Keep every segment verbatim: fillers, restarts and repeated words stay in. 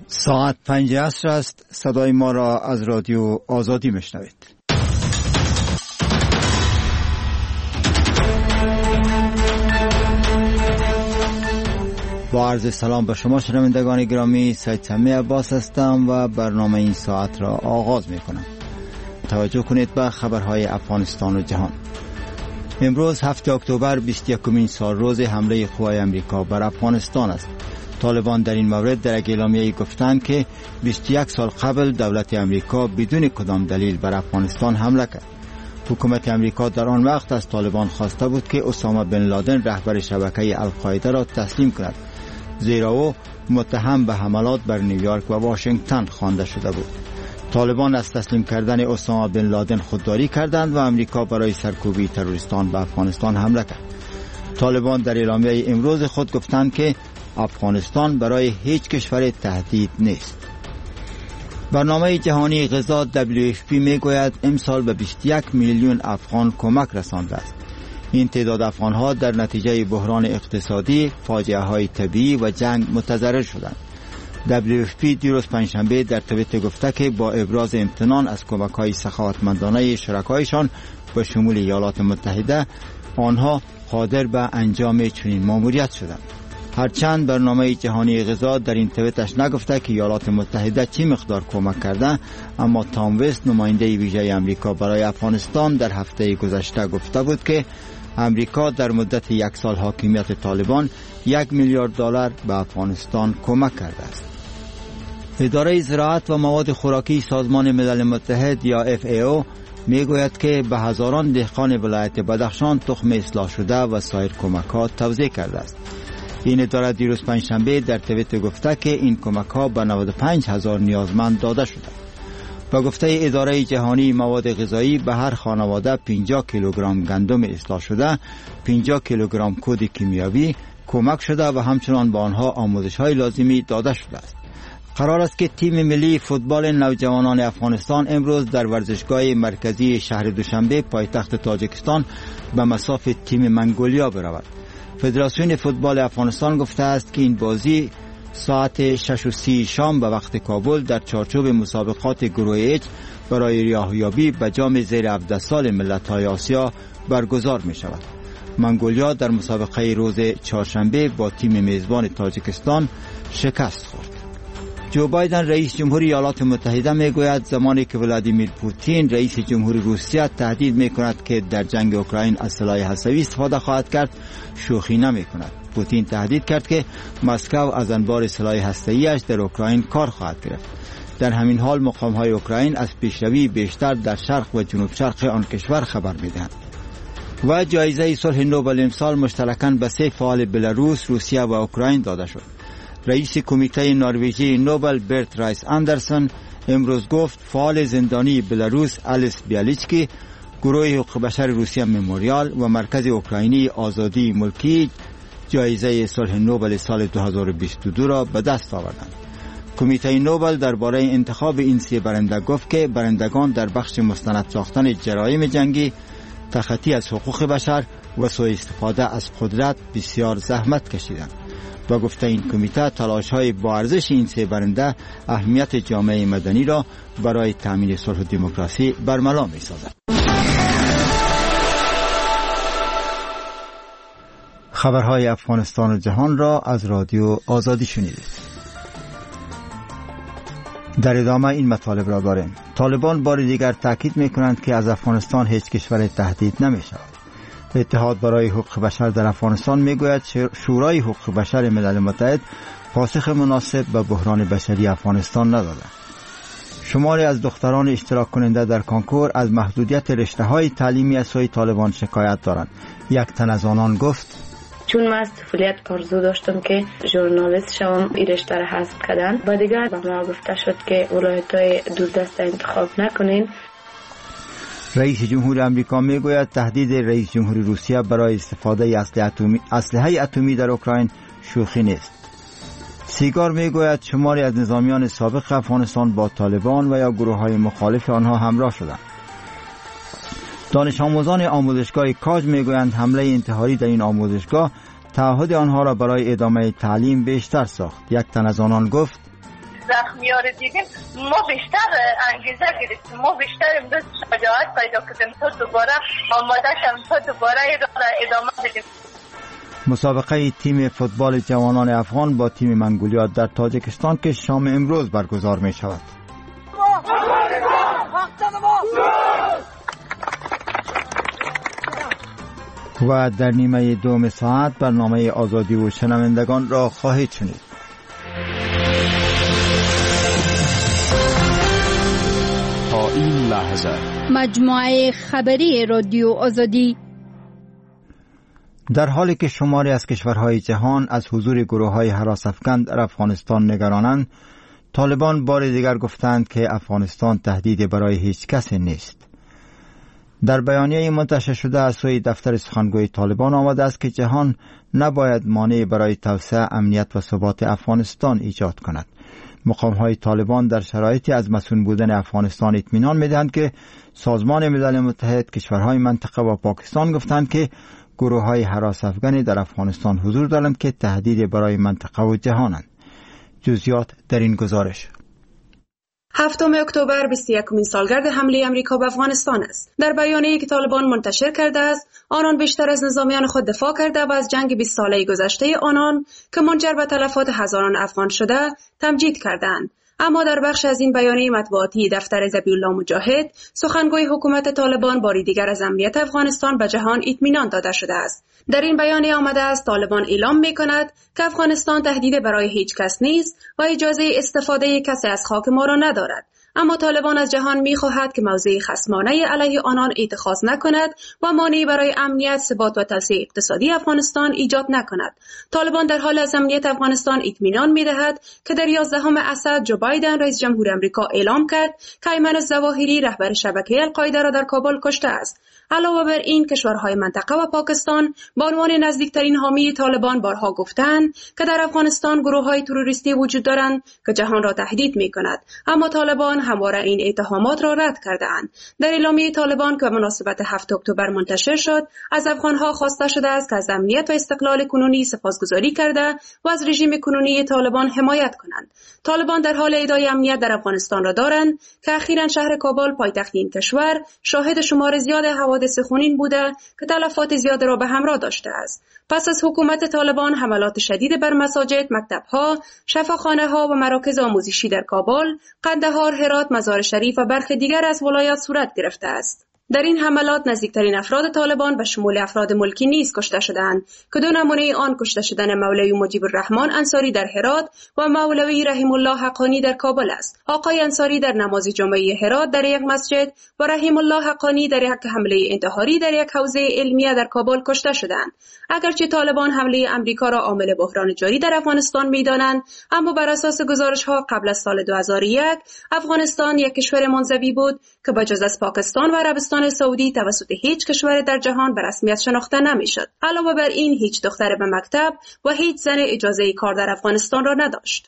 ساعت پنج عصر است. صدای ما را از رادیو آزادی میشنوید. با عرض سلام به شما شنوندگان گرامی، سید سمی عباس هستم و برنامه این ساعت را آغاز می کنم. توجه کنید به خبرهای افغانستان و جهان. امروز هفتم اکتبر بیست و یکمین سال روز حمله قوای امریکا بر افغانستان است. طالبان در این مورد در یک اعلامیه گفتند که بیست و یک سال قبل دولت امریکا بدون کدام دلیل بر افغانستان حمله کرد. حکومت امریکا در آن وقت از طالبان خواسته بود که اسامه بن لادن رهبر شبکه القاعده را تسلیم کند، زیرا او متهم به حملات بر نیویورک و واشنگتن خوانده شده بود. طالبان از تسلیم کردن اسامه بن لادن خودداری کردند و امریکا برای سرکوبی تروریستان به افغانستان حمله کرد. طالبان در اعلامیه امروز خود گفتند که افغانستان برای هیچ کشور تهدید نیست. برنامه جهانی غذا دبلیو اف پی میگوید امسال به بیست و یک میلیون افغان کمک رسانده است. این تعداد افغانها در نتیجه بحران اقتصادی، فاجعه های طبیعی و جنگ متضرر شدند. دبلیو اف پی دیروز پنجشنبه در توییتر گفته که با ابراز امتنان از کمک های سخاوتمندانه شرکایشان به شمول ایالات متحده، آنها قادر به انجام چنین ماموریت شدند. هرچند برنامه جهانی غذا در این توییتش نگفته که ایالات متحده چی مقدار کمک کرده، اما تام وست نماینده ویژه امریکا برای افغانستان در هفته گذشته گفته بود که امریکا در مدت یک سال حاکمیت طالبان یک میلیارد دلار به افغانستان کمک کرده است. اداره زراعت و مواد خوراکی سازمان ملل متحد یا اف ای او میگوید که به هزاران دهقان ولایت بدخشان تخم اصلاح شده و سایر کمک‌ها توزیع کرده است. این اداره دیروز پنجشنبه در توییتر گفته که این کمک‌ها به نود و پنج هزار نیازمند داده شده. با گفته اداره جهانی مواد غذایی به هر خانواده پنجاه کیلوگرم گندم اصلاح شده، پنجاه کیلوگرم کود کیمیاوی کمک شده و همچنان به آنها آموزش‌های لازمی داده شده است. قرار است که تیم ملی فوتبال نوجوانان افغانستان امروز در ورزشگاه مرکزی شهر دوشنبه پایتخت تاجیکستان به مصاف تیم منگولیا برود. فدراسیون فوتبال افغانستان گفته است که این بازی ساعت شش و سی شام به وقت کابل در چارچوب مسابقات گروه اچ برای ریاضیابی به جام زیر هفده سال ملت‌های آسیا برگزار می شود. منگولیا در مسابقه روز چهارشنبه با تیم میزبان تاجیکستان شکست خورد. جو بایدن رئیس جمهوری ایالات متحده میگوید زمانی که ولادیمیر پوتین رئیس جمهوری روسیه تهدید میکند که در جنگ اوکراین از سلاح هسته‌ای استفاده خواهد کرد، شوخی نمیکند. پوتین تهدید کرد که مسکو از انبار سلاح هسته‌ایش در اوکراین کار خواهد گرفت. در همین حال مقام‌های اوکراین از پیشروی بیشتر در شرق و جنوب شرق آن کشور خبر میدهند. و جایزه صلح نوبل امسال مشترکاً به سه فعال بلاروس، روسیه و اوکراین داده شد. رئیس کمیته نروژی نوبل برت رایس اندرسون امروز گفت فعال زندانی بلاروس الیس بیالیچکی، گروه حقوق بشر روسیه مموریال و مرکز اوکراینی آزادی ملکی جایزه صلح نوبل سال دو هزار و بیست و دو را به دست آوردند. کمیته نوبل درباره انتخاب این سه برنده گفت که برندگان در بخش مستند ساختن جرایم جنگی، تخطی از حقوق بشر و سوء استفاده از قدرت بسیار زحمت کشیدند. با گفته این کمیته تلاش‌های با ارزش این سه برنده اهمیت جامعه مدنی را برای تامین صلح و دموکراسی برملا می‌سازد. خبرهای افغانستان و جهان را از رادیو آزادی شنیدید. در ادامه این مطالب را داریم. طالبان بار دیگر تاکید می‌کنند که از افغانستان هیچ کشور تهدید نمی‌شود. اتحاد برای حقوق بشر در افغانستان میگوید شورای حقوق بشر ملل متحد پاسخ مناسب به بحران بشری افغانستان نداده. شماری از دختران اشتراک کننده در کنکور از محدودیت رشته‌های تعلیمی از سوی طالبان شکایت دارند. یک تن از آنان گفت: چون من از طفولیت آرزو داشتم که ژورنالیست شوم، این رشته را حذف کردن. بعد دیگر به ما گفته شد که ولایت‌های دوردست انتخاب نکنین. رئیس جمهور امریکا میگوید تهدید رئیس جمهور روسیه برای استفاده از اسلحه اتمی در اوکراین شوخی نیست. سیگار میگوید شماری از نظامیان سابق افغانستان با طالبان و یا گروه‌های مخالف آنها همراه شدند. دانش آموزان آموزشگاه کاج میگویند حمله انتحاری در این آموزشگاه تعهد آنها را برای ادامه تعلیم بیشتر ساخت. یک تن از آنان گفت: زخمیار دیدیم ما بیشتر انگیزه گرفتیم، ما بیشتر امروز شجاعت پیدا کردیم تا دوباره آماده شدیم تا دوباره ادامه بدیم. مسابقه تیم فوتبال جوانان افغان با تیم منگولیا در تاجیکستان که شام امروز برگزار می شود. و در نیمه دوم ساعت برنامه آزادی و شنوندگان را خواهید شنید. تا این لحظه مجموعه خبری رادیو آزادی. در حالی که شماری از کشورهای جهان از حضور گروه‌های هراس‌افکن در افغانستان نگرانند، طالبان بار دیگر گفتند که افغانستان تهدیدی برای هیچ کس نیست. در بیانیه منتشر شده از سوی دفتر سخنگوی طالبان آمده است که جهان نباید مانعی برای توسعه امنیت و ثبات افغانستان ایجاد کند. مقام‌های طالبان در شرایطی از مسئول بودن افغانستان اطمینان می‌دهند که سازمان ملل متحد، کشورهای منطقه و پاکستان گفتند که گروه‌های هراس‌افکنی در افغانستان حضور دارند که تهدید برای منطقه و جهانند. جزئیات در این گزارش. هفتم اکتبر بیست و یکمین سالگرد حمله امریکا به افغانستان است. در بیانیه‌ای که طالبان منتشر کرده است، آنان بیشتر از نظامیان خود دفاع کرده و از جنگ بیست ساله گذشته آنان که منجر به تلفات هزاران افغان شده تمجید کردند. اما در بخش از این بیانیه مطبوعاتی دفتر ذبیح‌الله مجاهد، سخنگوی حکومت طالبان باری دیگر از امنیت افغانستان به جهان اطمینان داده شده است. در این بیانیه آمده است طالبان اعلام می‌کند که افغانستان تهدید برای هیچ کس نیست و اجازه استفاده کسی از خاک ما را ندارد. اما طالبان از جهان می‌خواهد که موضع خصمانه علیه آنان اتخاذ نکند و مانعی برای امنیت، ثبات و توسعه اقتصادی افغانستان ایجاد نکند. طالبان در حال از امنیت افغانستان اطمینان می‌دهد که در یازدهم اسد جو بایدن رئیس جمهور آمریکا اعلام کرد که ایمن الظواهری رهبر شبکه القاعده را در کابل کشته است. علاوه بر این، کشورهای منطقه و پاکستان به عنوان نزدیکترین حامی طالبان بارها گفتند که در افغانستان گروه‌های تروریستی وجود دارند که جهان را تهدید می‌کند، اما طالبان همواره این اتهامات را رد کرده‌اند. در اعلامیه طالبان که به مناسبت هفتم اکتبر منتشر شد، از افغان‌ها خواسته شده است که از امنیت و استقلال کنونی سپاسگزاری کرده و از رژیم کنونی طالبان حمایت کنند. طالبان در حال ادعای امنیت در افغانستان را دارند که اخیراً شهر کابل پایتخت این کشور شاهد شمار زیاد حوادث خونین بوده که تلفات زیاد را به همراه داشته است. پس از حکومت طالبان، حملات شدید بر مساجد، مکتب‌ها، شفاخانه‌ها و مراکز آموزشی در کابل، قندهار، هرات، مزار شریف و برخی دیگر از ولایات صورت گرفته است. در این حملات نزدیکترین افراد طالبان به شمول افراد ملکی نیز کشته شدند که دو نمونه آن کشته شدن مولوی مجیب الرحمن انصاری در هرات و مولوی رحیم الله حقانی در کابل است. آقای انصاری در نماز جمعه هرات در یک مسجد و رحیم الله حقانی در یک حمله انتحاری در یک حوزه علمیه در کابل کشته شدند. اگرچه طالبان حمله امریکا را عامل بحران جاری در افغانستان می‌دانند، اما بر اساس گزارش‌ها قبل از سال دو هزار و یک افغانستان یک کشور منزوی بود که بجز از پاکستان و عربستان سعودی توسط هیچ کشور در جهان به رسمیت شناخته نمی‌شد. علاوه بر این، هیچ دختر به مکتب و هیچ زن اجازه کار در افغانستان را نداشت.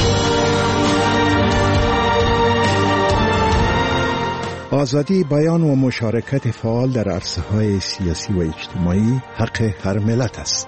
آزادی بیان و مشارکت فعال در عرصه‌های سیاسی و اجتماعی حق هر ملت است.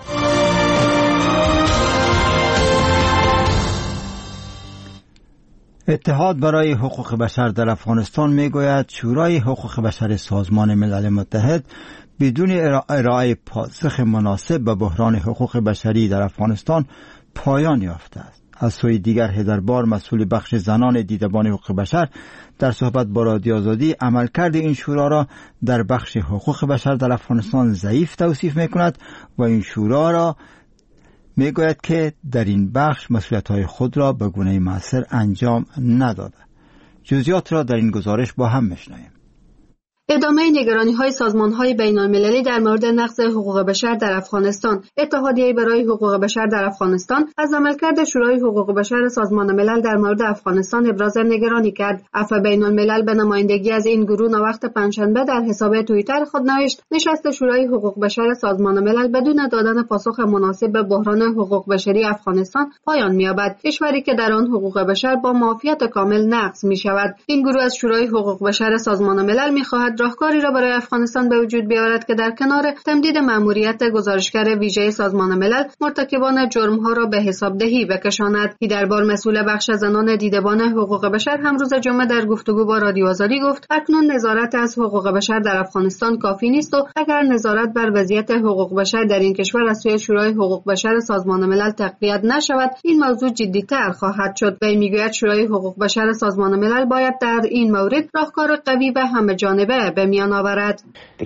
اتحاد برای حقوق بشر در افغانستان میگوید شورای حقوق بشر سازمان ملل متحد بدون ارائه پاسخ مناسب به بحران حقوق بشری در افغانستان پایان یافته است. از سوی دیگر هیدربار، مسئول بخش زنان دیدبان حقوق بشر، در صحبت با رادیو آزادی عملکرد این شورا را در بخش حقوق بشر در افغانستان ضعیف توصیف میکند و این شورا را میگوید که در این بخش مسئولیت‌های خود را به گونه مؤثر انجام نداده. جزئیات را در این گزارش با هم میشنویم. ادامه نگرانی‌های سازمان‌های بین‌المللی در مورد نقض حقوق بشر در افغانستان. اتحادیه برای حقوق بشر در افغانستان از عملکرد شورای حقوق بشر سازمان ملل در مورد افغانستان ابراز نگرانی کرد. عفو بین‌الملل به نمایندگی از این گروه وقت پنجشنبه در حساب توییتر خود نوشت: نشست شورای حقوق بشر سازمان ملل بدون دادن پاسخ مناسب به بحران حقوق بشری افغانستان پایان می‌یابد. کشوری که در آن حقوق بشر با معافیت کامل نقض می‌شود. این گروه از شورای حقوق بشر سازمان ملل می‌خواهد میگوید راهکاری را برای افغانستان به وجود بیاورد که در کنار تمدید مأموریت گزارشگر ویژه سازمان ملل مرتکبان جرم‌ها را به حسابدهی بکشاند. هیدربار مسئول بخش زنان دیدبان حقوق بشر هم روز جمعه در گفتگو با رادیو آزادی گفت اکنون نظارت از حقوق بشر در افغانستان کافی نیست و اگر نظارت بر وضعیت حقوق بشر در این کشور از سوی شورای حقوق بشر سازمان ملل تقویت نشود این موضوع جدی‌تر خواهد شد. و میگوید شورای حقوق بشر سازمان ملل باید در این مورد راهکار قوی و همه‌جانبه به میان آورد.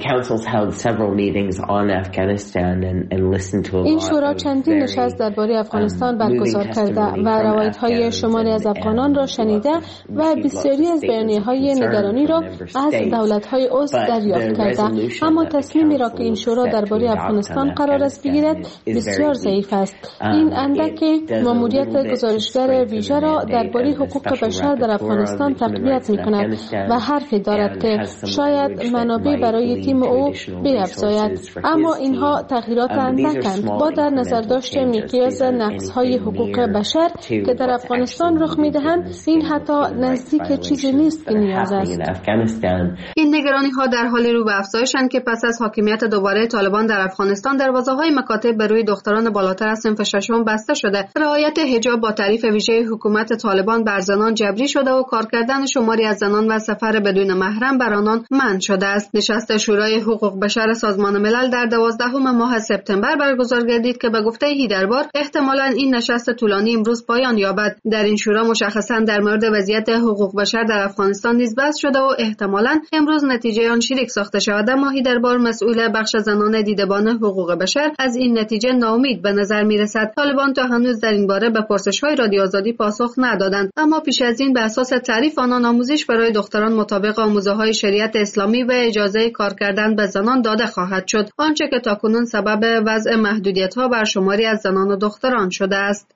این شورا چندین نشست درباره افغانستان برگزار کرده و روایت‌های شماری از افغانان را شنیده و بسیاری از بیانیه‌های نگرانی را از دولت‌های عضو دریافت کرده، اما تصمیمی را که این شورا درباره افغانستان قرار است بگیرد بسیار ضعیف است. این اندک مأموریت گزارشگر ویژه را درباره حقوق بشر در افغانستان تقویت می‌کند و حرفی دارد که شاید منابع برای تیم او بیفزاید، اما اینها تغییرات اندکند. با در نظر داشت میقیاس نقص‌های حقوق بشر که در افغانستان رخ می‌دهند، این حتی نزدیک چیزی نیست که نیاز است. این نگرانی‌ها در حال رو به افزایشند که پس از حاکمیت دوباره طالبان در افغانستان دروازه‌های مکاتب به روی دختران بالاتر از صنف ششم بسته شده. رعایت حجاب با تعریف ویژه حکومت طالبان بر زنان جبری شده و کار کردن شماری از زنان و سفر بدون محرم بر آنان منع شده است. نشست شورای حقوق بشر سازمان ملل در دوازدهم ماه سپتامبر برگزار گردید که به گفته هیدربار احتمالاً این نشست طولانی امروز پایان یابد. در این شورا مشخصاً در مورد وضعیت حقوق بشر در افغانستان نیز بحث شده و احتمالاً امروز نتیجه آن شریک ساخته شود، اما هیدربار مسئول بخش زنان دیدبان حقوق بشر از این نتیجه ناامید به نظر میرسد. طالبان تا هنوز در این باره به پرسش‌های رادیو آزادی پاسخ ندادند، اما پیش از این به اساس تعریف آنان آموزش برای دختران مطابق آموزه‌های شریعت اسلامی و اجازه کار کردن به زنان داده خواهد شد، آنچه که تاکنون سبب وضع محدودیت‌ها بر شماری از زنان و دختران شده است.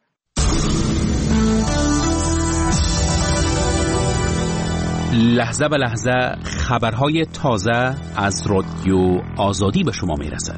لحظه به لحظه خبرهای تازه از رادیو آزادی به شما میرسد.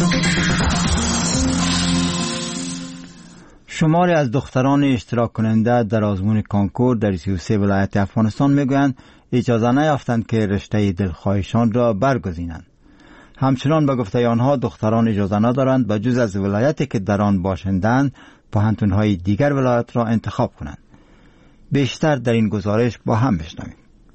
شماری از دختران اشتراک کننده در آزمون کانکور در سی و سه ولایت افغانستان میگویند اجازه نیافتند که رشته دلخواهشان را برگزینند. همچنان به گفته آنها دختران اجازه ندارند به جز از ولایتی که در آن باشندند پوهنتون‌های دیگر ولایت را انتخاب کنند. بیشتر در این گزارش با هم بشنویم.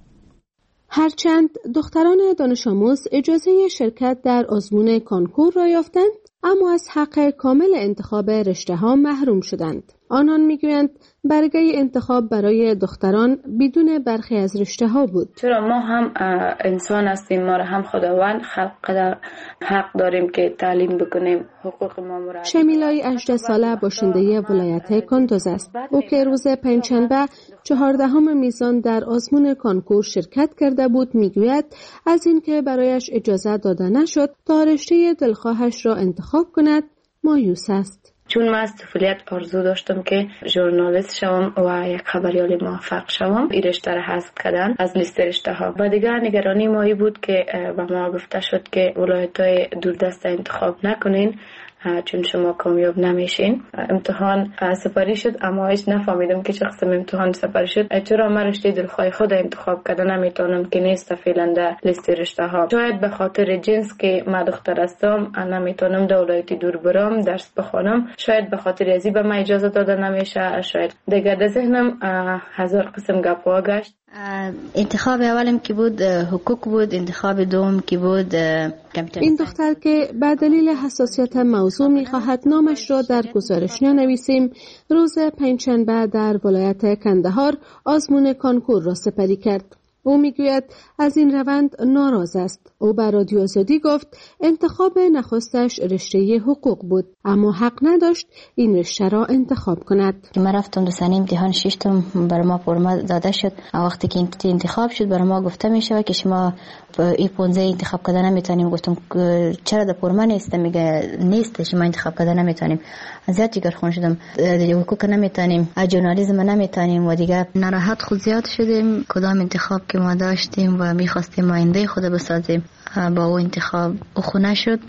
هرچند دختران دانش آموز اجازه شرکت در آزمون کانکور را یافتند، اما از حق کامل انتخاب رشته ها محروم شدند. آنان میگویند برگه انتخاب برای دختران بدون برخی از رشته ها بود. چرا ما هم انسان هستیم، ما را هم خداوند خلق حق داریم که تعلیم بکنیم، حقوق ما مرا. شمیلای هجده ساله باشنده ولایت کندوز است. او که روز پنجشنبه چهاردهم میزان در آزمون کانکور شرکت کرده بود میگوید از اینکه برایش اجازه داده نشد تا رشته دلخواهش را انتخاب کند مایوس است. چون من از طفولیت آرزو داشتم که ژورنالیست شوم و یک خبریال موفق شوم، این رشته را حذف کردن از لیست رشته ها. و دیگر نگرانی مایی بود که به ما گفته شد که ولایت‌های دوردست انتخاب نکنین چون شما کامیاب نمیشین. امتحان سپاری شد اما هیچ نفهمیدم که چه قسم امتحان سپاری شد. چرا من رشته دلخواه خود انتخاب کردم نمیتونم که نیست فعلا در لیست رشته ها. شاید به خاطر جنس که من دختر هستم نمیتونم در ولایت دور برم درس بخونم، شاید به خاطر ازی به من اجازه داده نمیشه، شاید دیگه در ذهنم هزار قسم گپ‌ها گشت. انتخاب اولم که بود حقوق بود، انتخاب دوم که بود این دختر که به دلیل حساسیت موضوع می‌خواهد نامش را در گزارش ننویسیم، روز پنجشنبه در ولایت کندهار آزمون کانکور را سپری کرد. او میگوید از این روند ناراض است. او به رادیو آزادی گفت انتخاب نخستش رشته حقوق بود، اما حق نداشت این رشته را انتخاب کند. من رفتم دو سنه امتحان ششتم بر ما پرما داده شد. وقتی که انتخاب شد بر ما گفته میشه که شما این پونزه انتخاب کردن نمیتونیم. گفتم چرا در پرما نیست؟ میگه نیست، شما انتخاب کردن نمیتونیم. زیاد جگر خون شدم، حقوق نمیتونیم، ژورنالیسم نمیتونیم و دیگه ناراحت خود زیاد شدیم. کدام انتخاب که ما داشتیم و میخواستیم آینده خود بسازیم با او انتخاب خو نشد.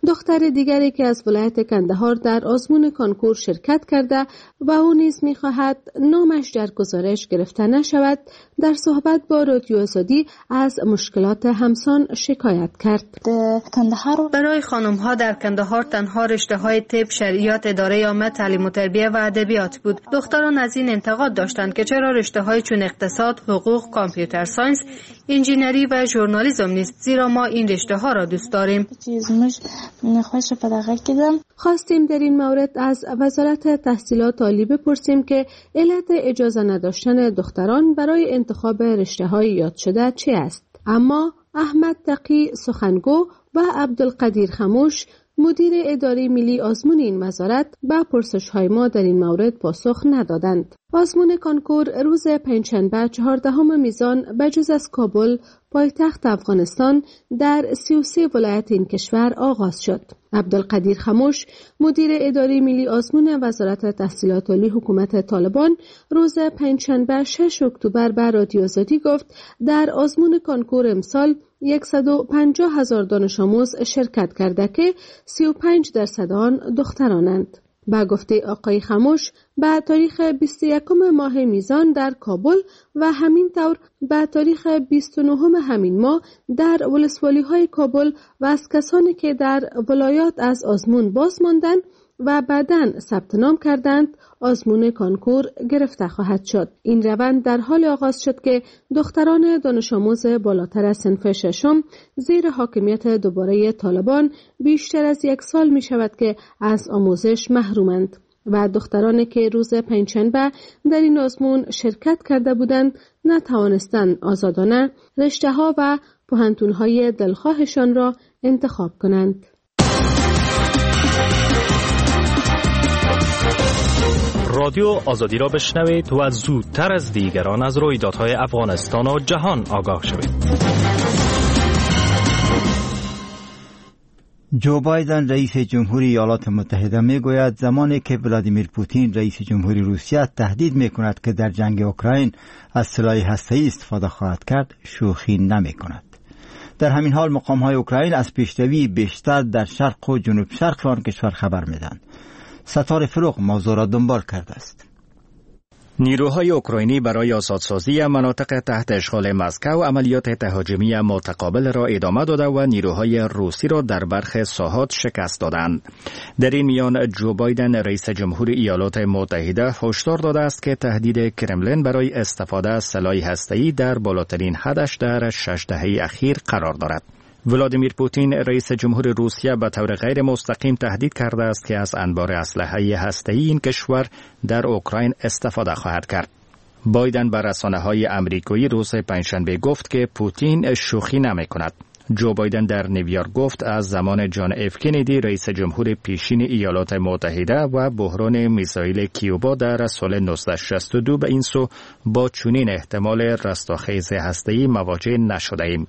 دختر دیگری که از ولایت کندهار در آزمون کنکور شرکت کرده و او نیز می‌خواهد نامش در گزارش گرفته نشود، در صحبت با رادیو آزادی از مشکلات همسان شکایت کرد. برای خانم‌ها در کندهار تنها رشته‌های طب، شریعت، اداره عامه، تعلیم و تربیت و ادبیات بود. دختران از این انتقاد داشتند که چرا رشته‌های چون اقتصاد، حقوق، کامپیوتر ساینس، انجینری و ژورنالیسم نیست، زیرا ما این رشته‌ها را دوست داریم. خواستیم در این مورد از وزارت تحصیلات عالی بپرسیم که علت اجازه نداشتن دختران برای انتخاب رشته‌های یاد شده چه است. اما احمد تقی سخنگو و عبدالقدیر خموش مدیر اداره ملی آزمون این وزارت به پرسش‌های ما در این مورد پاسخ ندادند. آزمون کنکور روز پنجشنبه چهاردهم میزان بجز از کابل پایتخت افغانستان در سی و سه ولایت این کشور آغاز شد. عبدالقدیر خموش مدیر اداره ملی آزمون وزارت تحصیلات عالی حکومت طالبان روز پنجشنبه شش اکتبر به رادیو آزادی گفت در آزمون کنکور امسال صد و پنجاه هزار دانش آموز شرکت کرده که سی و پنج درصد آن دخترانند. با گفته آقای خموش به تاریخ بیست و یکم ماه میزان در کابل و همین طور به تاریخ بیست و نهم همین ماه در ولسوالی های کابل و از کسانی که در ولایات از آزمون باز ماندند و بعداً ثبت نام کردند آزمون کنکور گرفته خواهد شد. این روند در حال آغاز شد که دختران دانش آموز بالاتر از صنف ششم زیر حاکمیت دوباره طالبان بیشتر از یک سال می شود که از آموزش محرومند و دخترانی که روز پنجشنبه در این آزمون شرکت کرده بودند نتوانستند آزادانه رشته ها و پوهنتون های دلخواهشان را انتخاب کنند. رادیو آزادی را بشنوید و زودتر از دیگران از رویدادهای افغانستان و جهان آگاه شوید. جو بایدن رئیس جمهوری ایالات متحده می گوید زمانی که ولادیمیر پوتین رئیس جمهوری روسیه تهدید می کند که در جنگ اوکراین از سلاح هسته‌ای استفاده خواهد کرد شوخی نمی کند. در همین حال مقام‌های اوکراین از پیشروی بیشتر در شرق و جنوب شرق آن کشور خبر می‌دهند. ستاره فروغ موضوع را دنبال کرده است. نیروهای اوکراینی برای آزادسازی مناطق تحت اشغال مسکو عملیات تهاجمی متقابل را ادامه داده و نیروهای روسی را در برخی ساحات شکست دادند. در این میان جو بایدن رئیس جمهوری ایالات متحده هشدار داده است که تهدید کرملین برای استفاده از سلاح هسته‌ای در بالاترین حدش در شش دهه اخیر قرار دارد. ولادیمیر پوتین رئیس جمهور روسیه به طور غیر مستقیم تهدید کرده است که از انبار اسلحه هسته‌ای این کشور در اوکراین استفاده خواهد کرد. بایدن به رسانه‌های آمریکایی روز پنجشنبه گفت که پوتین شوخی نمی‌کند. جو بایدن در نیویورک گفت از زمان جان اف کندی رئیس جمهور پیشین ایالات متحده و بحران میزایل کیوبا در سال نوزده شصت و دو به این سو با چنین احتمال رستاخیز هسته‌ای مواجه نشده‌ایم.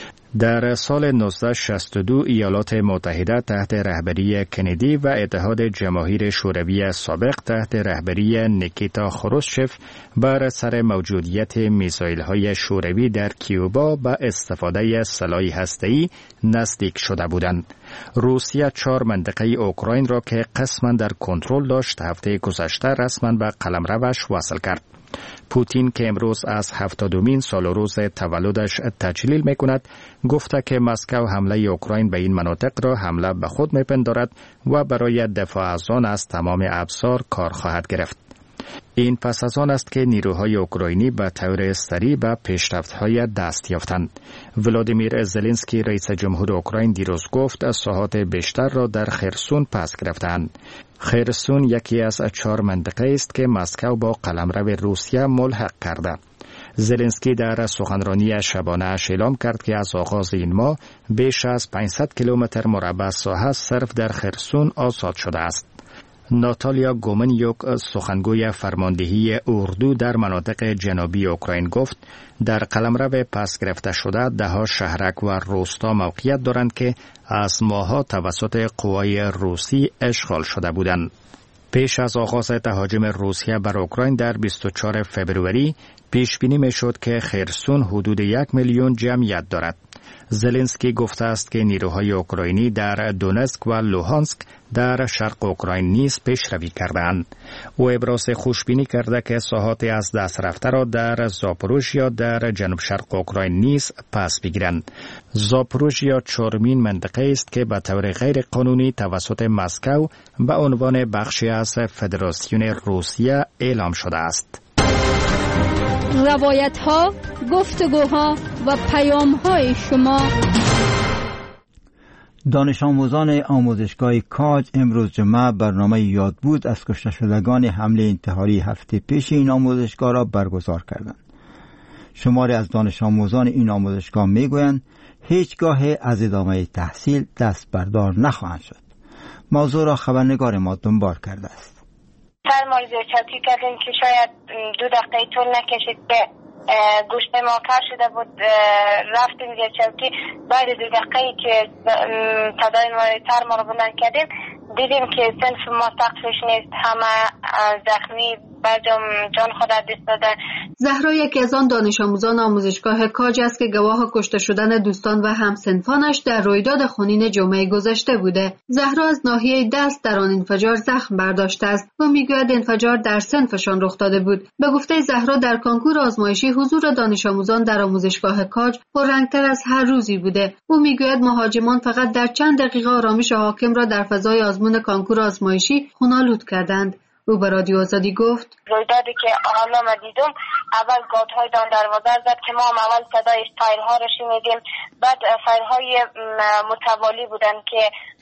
در سال نوزده شصت و دو ایالات متحده تحت رهبری کندی و اتحاد جماهیر شوروی سابق تحت رهبری نیکیتا خروشچف بر سر موجودیت میزایل‌های شوروی در کیوبا با استفاده سلاح هسته‌ای نزدیک شده بودند. روسیه چهار منطقه اوکراین را که قسماً در کنترل داشت هفته گذشته رسما به قلمروش وصل کرد. پوتین که امروز از هفتادمین سال و روز تولدش تجلیل میکند گفته که مسکو حمله اوکراین به این مناطق را حمله به خود میپندارد و برای دفاع از آن از تمام ابزار کار خواهد گرفت. این پس از آن است که نیروهای اوکراینی به طور سریع به پیشرفت‌های دست یافتند. ولادیمیر زلنسکی رئیس جمهور اوکراین دیروز گفت از ساحات بیشتر را در خرسون پس گرفتند. خرسون یکی از چهار منطقه است که مسکو با قلمرو روسیه ملحق کرده. زلنسکی در سخنرانی شبانه‌اش اعلام کرد که از آغاز این ماه بیش از پانصد کیلومتر مربع ساحه صرف در خرسون آزاد شده است. ناتالیا گومنیوک سخنگوی فرماندهی اردو در مناطق جنوبی اوکراین گفت در قلمرو پس گرفته شده ده ها شهرک و روستا موقعیت دارند که از ماه‌ها توسط قوای روسی اشغال شده بودند. پیش از آغاز تهاجم روسیه بر اوکراین در بیست و چهارم فوریه پیش بینی می شد که خرسون حدود یک میلیون جمعیت دارد. زلنسکی گفته است که نیروهای اوکراینی در دونتسک و لوهانسک در شرق اوکراین نیز پیشروی کردند. او ابراز خوشبینی کرده که ساحات از دست رفته را در زاپوروژیا در جنوب شرق اوکراین نیز پس بگیرند. زاپوروژیا چهارمین منطقه است که به طور غیر قانونی توسط مسکو به عنوان بخشی از فدراسیون روسیه اعلام شده است. روایت ها، گفتگوها و پیام های شما. دانش آموزان آموزشگاه کاج امروز جمعه برنامه یادبود از کشته شدگان حمله انتحاری هفته پیش این آموزشگاه را برگزار کردند. شماری از دانش آموزان این آموزشگاه میگویند هیچگاه از ادامه تحصیل دست بردار نخواهند شد. موضوع را خبرنگار ما دنبال کرده است. سرمایه چوکی کردیم که شاید دو دقیقه طول نکشید که گوشت ما کار شده بود. رفتیم زیر چوکی، بعد دو دقیقه که صدای تر ما رو بلند کردیم دیدیم که صنف ما سقفش نیست، همه زخمی برجام جان خود از دست دادن. زهرا یکی از آن دانش آموزان آموزشگاه کاج است که گواه کشته شدن دوستان و همسنفانش در رویداد خونین جمعه گذشته بوده. زهرا از ناحیه دست در آن انفجار زخم برداشته است و میگوید انفجار در صنفشان رخ داده بود. به گفته زهرا در کنکور آزمایشی حضور دانش آموزان در آموزشگاه کاج پررنگتر از هر روزی بوده. او میگوید مهاجمان فقط در چند دقیقه آرامش حاکم را در فضای آزمون کنکور آزمایشی خونالود کردند. او به رادیو آزادی گفت رویدادی که حالا ما دیدم، اول گات‌های دان دروازه زد که ما هم اول صدای فایرها رو شنیدیم، بعد فایرهای متوالی بودن که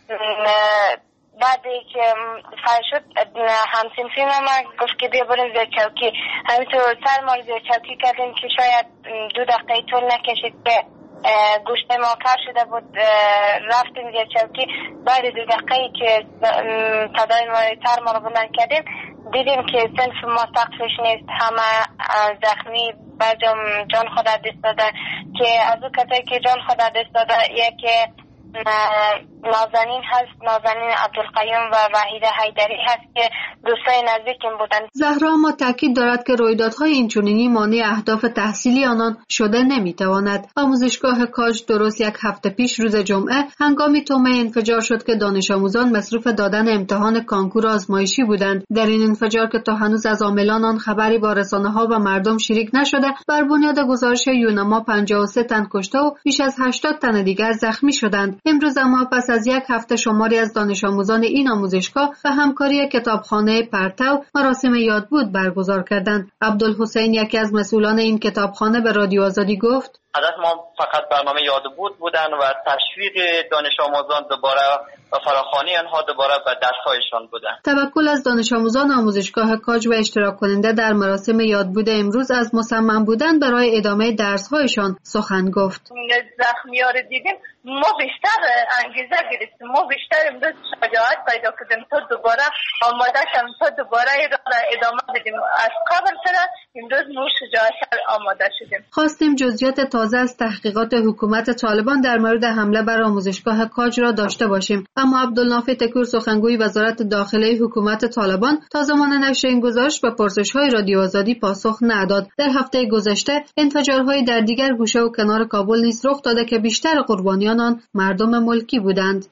بعدی که فایر شد همسنفی ما گفت که بیا بریم زیر چوکی. همینطور سر ما زیر چوکی کردیم که شاید دو دقیقه طول نکشید که گوشت ما کار شده بود. رفتیم زیر چوکی، بعد دو دقیقه که صدای تر ما رو بلند کردیم دیدیم که صنف ما سقفش نیست، همه زخمی برجام جان خود از دست دادن. که از او کسایی که جان خود از دست داده یکی نازنین هست، نازنین عبدالقیوم و وحیده حیدری هست که دوستای نزدیکم بودن. زهرا ما تاکید دارد که رویدادهای اینچنینی مانع اهداف تحصیلی آنان شده نمیتواند. آموزشگاه کاج درست یک هفته پیش روز جمعه هنگامی تومه انفجار شد که دانش آموزان مصروف دادن امتحان کانکور آزمایشی بودند. در این انفجار که تا هنوز از عاملان آن خبری با رسانه‌ها و مردم شریک نشده، بر بنیاد گزارش یونما پنجاه و سه تن کشته و بیش از هشتاد تن دیگر زخمی شدند. امروز اما پس از یک هفته شماری از دانش آموزان این آموزشگاه و همکاری کتابخانه پرتو مراسم یادبود برگزار کردند. عبدالحسین یکی از مسئولان این کتابخانه به رادیو آزادی گفت هدف ما فقط برنامه یادبود بودن و تشویق دانش آموزان دوباره و فراخوانی آنها دوباره به درس‌هایشان بودن. توکل از دانش آموزان آموزشگاه کاج و اشتراک کننده در مراسم یادبود امروز از مصمم بودن برای ادامه درس‌هایشان سخن گفت. زخمی‌ها رو دیدیم، ما بیشتر انگیزه گرفتیم، ما بیشتر امروز شجاعت پیدا کردیم تا دوباره آماده شیم، تا دوباره ادامه بدیم. از قبل سره امروز ما شجاعت آماده شدیم. خواستیم جزئیات تازه از تحقیقات حکومت طالبان در مورد حمله بر آموزشگاه کاج را داشته باشیم، اما عبدالنافع تکور سخنگوی وزارت داخله حکومت طالبان تا زمان نشر این گزارش به پرسش‌های رادیو آزادی پاسخ نداد. در هفته گذشته انفجارهای در دیگر گوشه و کنار کابل نیز رخ داده که بیشتر قربانیان آن مردم ملکی بودند.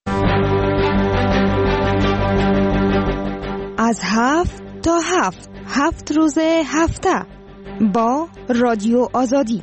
از هفت تا هفت هفت روز هفته با رادیو آزادی.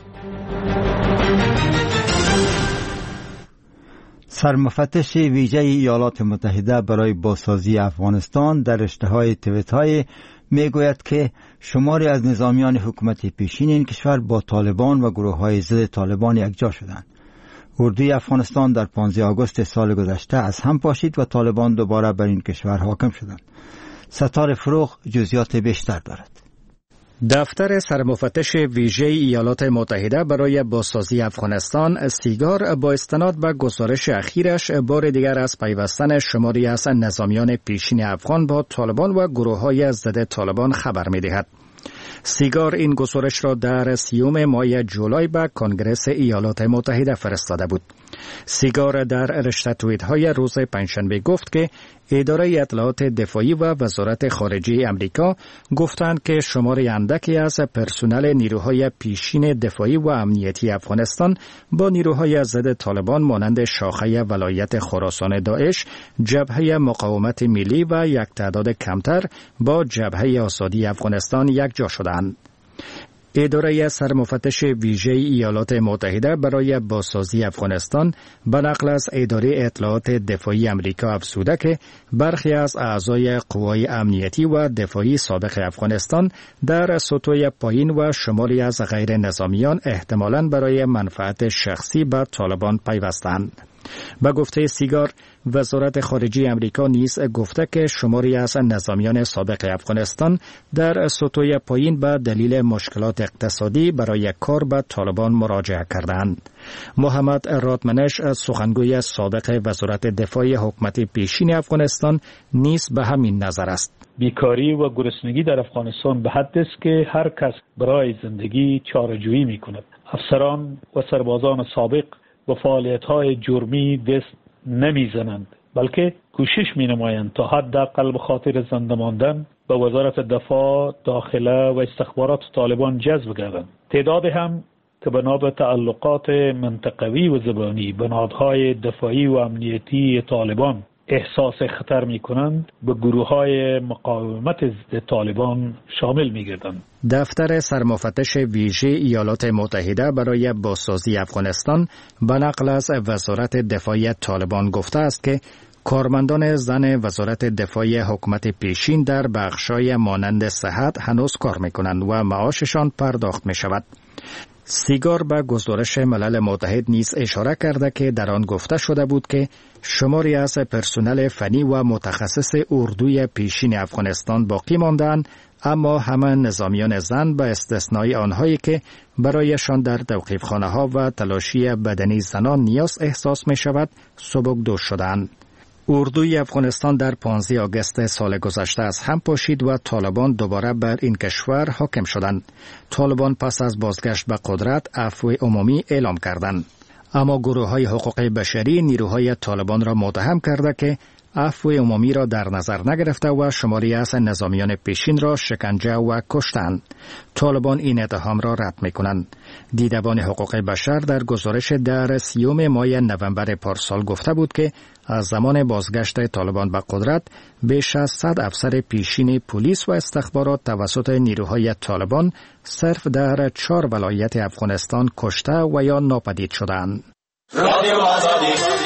سرمفتش ویژه ایالات متحده برای بازسازی افغانستان در رشته‌های تویت‌های میگوید که شماری از نظامیان حکومت پیشین این کشور با طالبان و گروه‌های ضد طالبان یکجا شدند. اردوی افغانستان در پانزده آگوست سال گذشته از هم پاشید و طالبان دوباره بر این کشور حاکم شدند. ستار فروغ جزئیات بیشتر دارد. دفتر سرمفتش ویژه ایالات متحده برای بازسازی افغانستان سیگار با استناد به گزارش اخیرش بار دیگر از پیوستن شماری از نظامیان پیشین افغان با طالبان و گروه‌های ضد طالبان خبر می‌دهد. سیگار این گزارش را در سیوم ماه جولای به کنگره ایالات متحده فرستاده بود. سیگار در رشته توییت های روز پنجشنبه گفت که اداره اطلاعات دفاعی و وزارت خارجه امریکا گفتند که شمار اندکی از پرسنل نیروهای پیشین دفاعی و امنیتی افغانستان با نیروهای ضد طالبان مانند شاخه ولایت خراسان داعش، جبهه مقاومت ملی و یک تعداد کمتر با جبهه آزادی افغانستان یکجا شدند. اداره سرمفتش ویژه ایالات متحده برای بازسازی افغانستان به نقل از اداره اطلاعات دفاعی امریکا افزوده که برخی از اعضای قوای امنیتی و دفاعی سابق افغانستان در سطوح پایین و شماری از غیر نظامیان احتمالاً برای منفعت شخصی به طالبان پیوستند. به گفته سیگار، وزارت خارجه امریکا نیز گفته که شماری از نظامیان سابق افغانستان در سطوح پایین به دلیل مشکلات اقتصادی برای کار به طالبان مراجعه کردند. محمد رادمنش سخنگوی سابق وزارت دفاع حکومت پیشین افغانستان نیز به همین نظر است. بیکاری و گرسنگی در افغانستان به حد است که هر کس برای زندگی چاره‌جویی می‌کند. افسران و سربازان سابق و فعالیت‌های جرمی دست نمی‌زنند، بلکه کوشش می‌نمایند تا حداقل به خاطر زنده ماندن به وزارت دفاع، داخله و استخبارات طالبان جذب گردند. تعداد هم که بنا به تعلقات منطقوی و زبانی به نهادهای دفاعی و امنیتی طالبان احساس خطر می‌کنند، به گروه‌های مقاومت ضد طالبان شامل می‌گردند. دفتر سرمفتش ویژه ایالات متحده برای بازسازی افغانستان به نقل از وزارت دفاع طالبان گفته است که کارمندان زن وزارت دفاع حکومت پیشین در بخش‌های مانند صحت هنوز کار می‌کنند و معاششان پرداخت می‌شود. سیگار به گزارش ملل متحد نیز اشاره کرده که در آن گفته شده بود که شماری از پرسنل فنی و متخصص اردوی پیشین افغانستان باقی ماندند، اما همه نظامیان زن به استثنای آنهایی که برایشان در توقیفخانه ها و تلاشی بدنی زنان نیاز احساس می شود سبکدوش شدند. اردوی افغانستان در پانزده آگوست سال گذشته از هم پاشید و طالبان دوباره بر این کشور حاکم شدند. طالبان پس از بازگشت به قدرت عفو عمومی اعلام کردند. اما گروه‌های حقوق بشری نیروهای طالبان را متهم کرده که عفو عمومی را در نظر نگرفته و شماری از نظامیان پیشین را شکنجه و کشتند. طالبان این اتهام را رد می‌کنند. دیدبان حقوق بشر در گزارش در سیوم ماه نوامبر پارسال گفته بود که از زمان بازگشت طالبان به قدرت بیش از صد افسر پیشین پلیس و استخبارات توسط نیروهای طالبان صرف در چهار ولایت افغانستان کشته و یا ناپدید شدند. رادیو آزادی.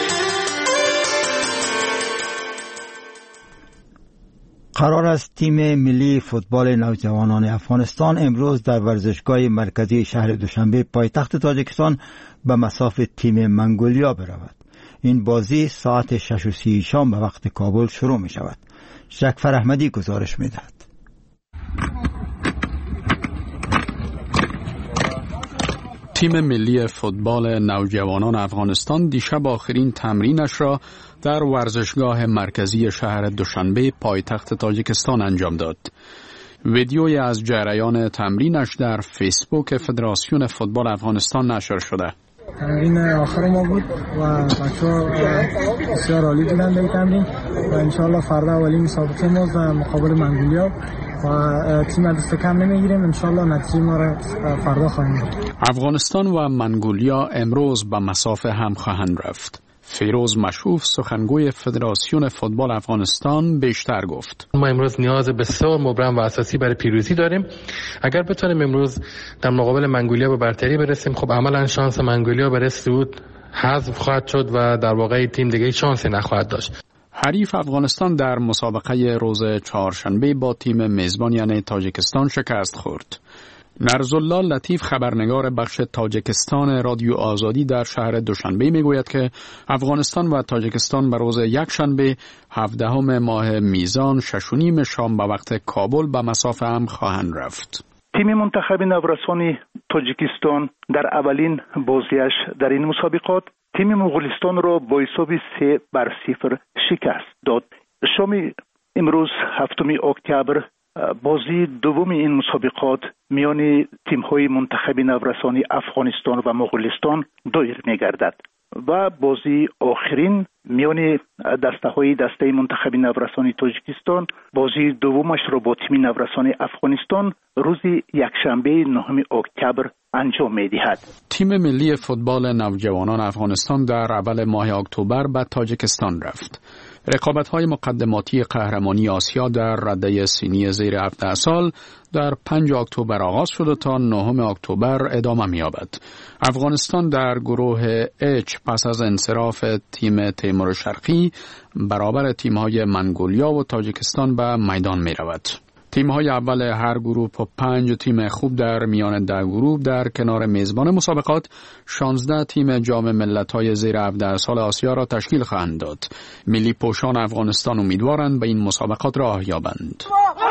قرار است تیم ملی فوتبال نوجوانان افغانستان امروز در ورزشگاه مرکزی شهر دوشنبه پایتخت تاجیکستان به مصاف تیم منگولیا برود. این بازی ساعت شش و سی شام به وقت کابل شروع می شود. شکفر احمدی گزارش می دهد. تیم ملی فوتبال نوجوانان افغانستان دیشب آخرین تمرینش را در ورزشگاه مرکزی شهر دوشنبه پایتخت تاجیکستان انجام داد. ویدیویی از جریان تمرینش در فیسبوک فدراسیون فوتبال افغانستان نشر شده. تمرین آخر ما بود و بچه‌ها بسیار عالی بودن در تمرین و انشالله فردا اولین مسابقه ما در مقابل منگولیا و تیم دست کم نمیگیریم. انشالله نتیجه ما را فردا خواهیم دید. افغانستان و منگولیا امروز به مصاف هم خواهند رفت. فیروز مشوف سخنگوی فدراسیون فوتبال افغانستان بیشتر گفت. ما امروز نیاز بسیار مبرم و اساسی برای پیروزی داریم. اگر بتونیم امروز در مقابل منگولیا به برتری برسیم، خب عملا شانس منگولیا برای صعود حذف خواهد شد و در واقع تیم دیگه شانسی نخواهد داشت. حریف افغانستان در مسابقه روز چهارشنبه با تیم میزبان یعنی تاجیکستان شکست خورد. نرزالله لطیف خبرنگار بخش تاجیکستان رادیو آزادی در شهر دوشنبه میگوید که افغانستان و تاجیکستان به روز یکشنبه هفدهم ماه میزان شش و نیم شام به وقت کابل به مصاف هم خواهند رفت. تیم منتخب نورسانی تاجیکستان در اولین بازیش در این مسابقات تیم مغولستان را با حساب سه بر صفر شکست داد. شام امروز هفتم اکتبر بازی دوم این مسابقات میان تیم‌های منتخب نورسانی افغانستان و مغولستان دایر می‌گردد. و بازی آخرین میان دسته های دسته منتخب نورسان تاجیکستان بازی دومش را با تیم نورسان افغانستان روز یکشنبه نهم اکتبر انجام می‌دهد. تیم ملی فوتبال نوجوانان افغانستان در اول ماه اکتبر به تاجیکستان رفت. رقابت‌های مقدماتی قهرمانی آسیا در رده سینی زیر هفده سال در پنجم اکتبر آغاز شد و تا نهم اکتبر ادامه می‌یابد. افغانستان در گروه اچ پس از انصراف تیم تیمور شرقی برابر تیم‌های منگولیا و تاجیکستان به میدان می‌رود. تیم‌های اول هر گروه و پنج تیم خوب در میان ده گروه در کنار میزبان مسابقات شانزده تیم جام ملت‌های زیر هفده سال آسیا را تشکیل خواهند داد. ملی پوشان افغانستان امیدوارند به این مسابقات راه یابند.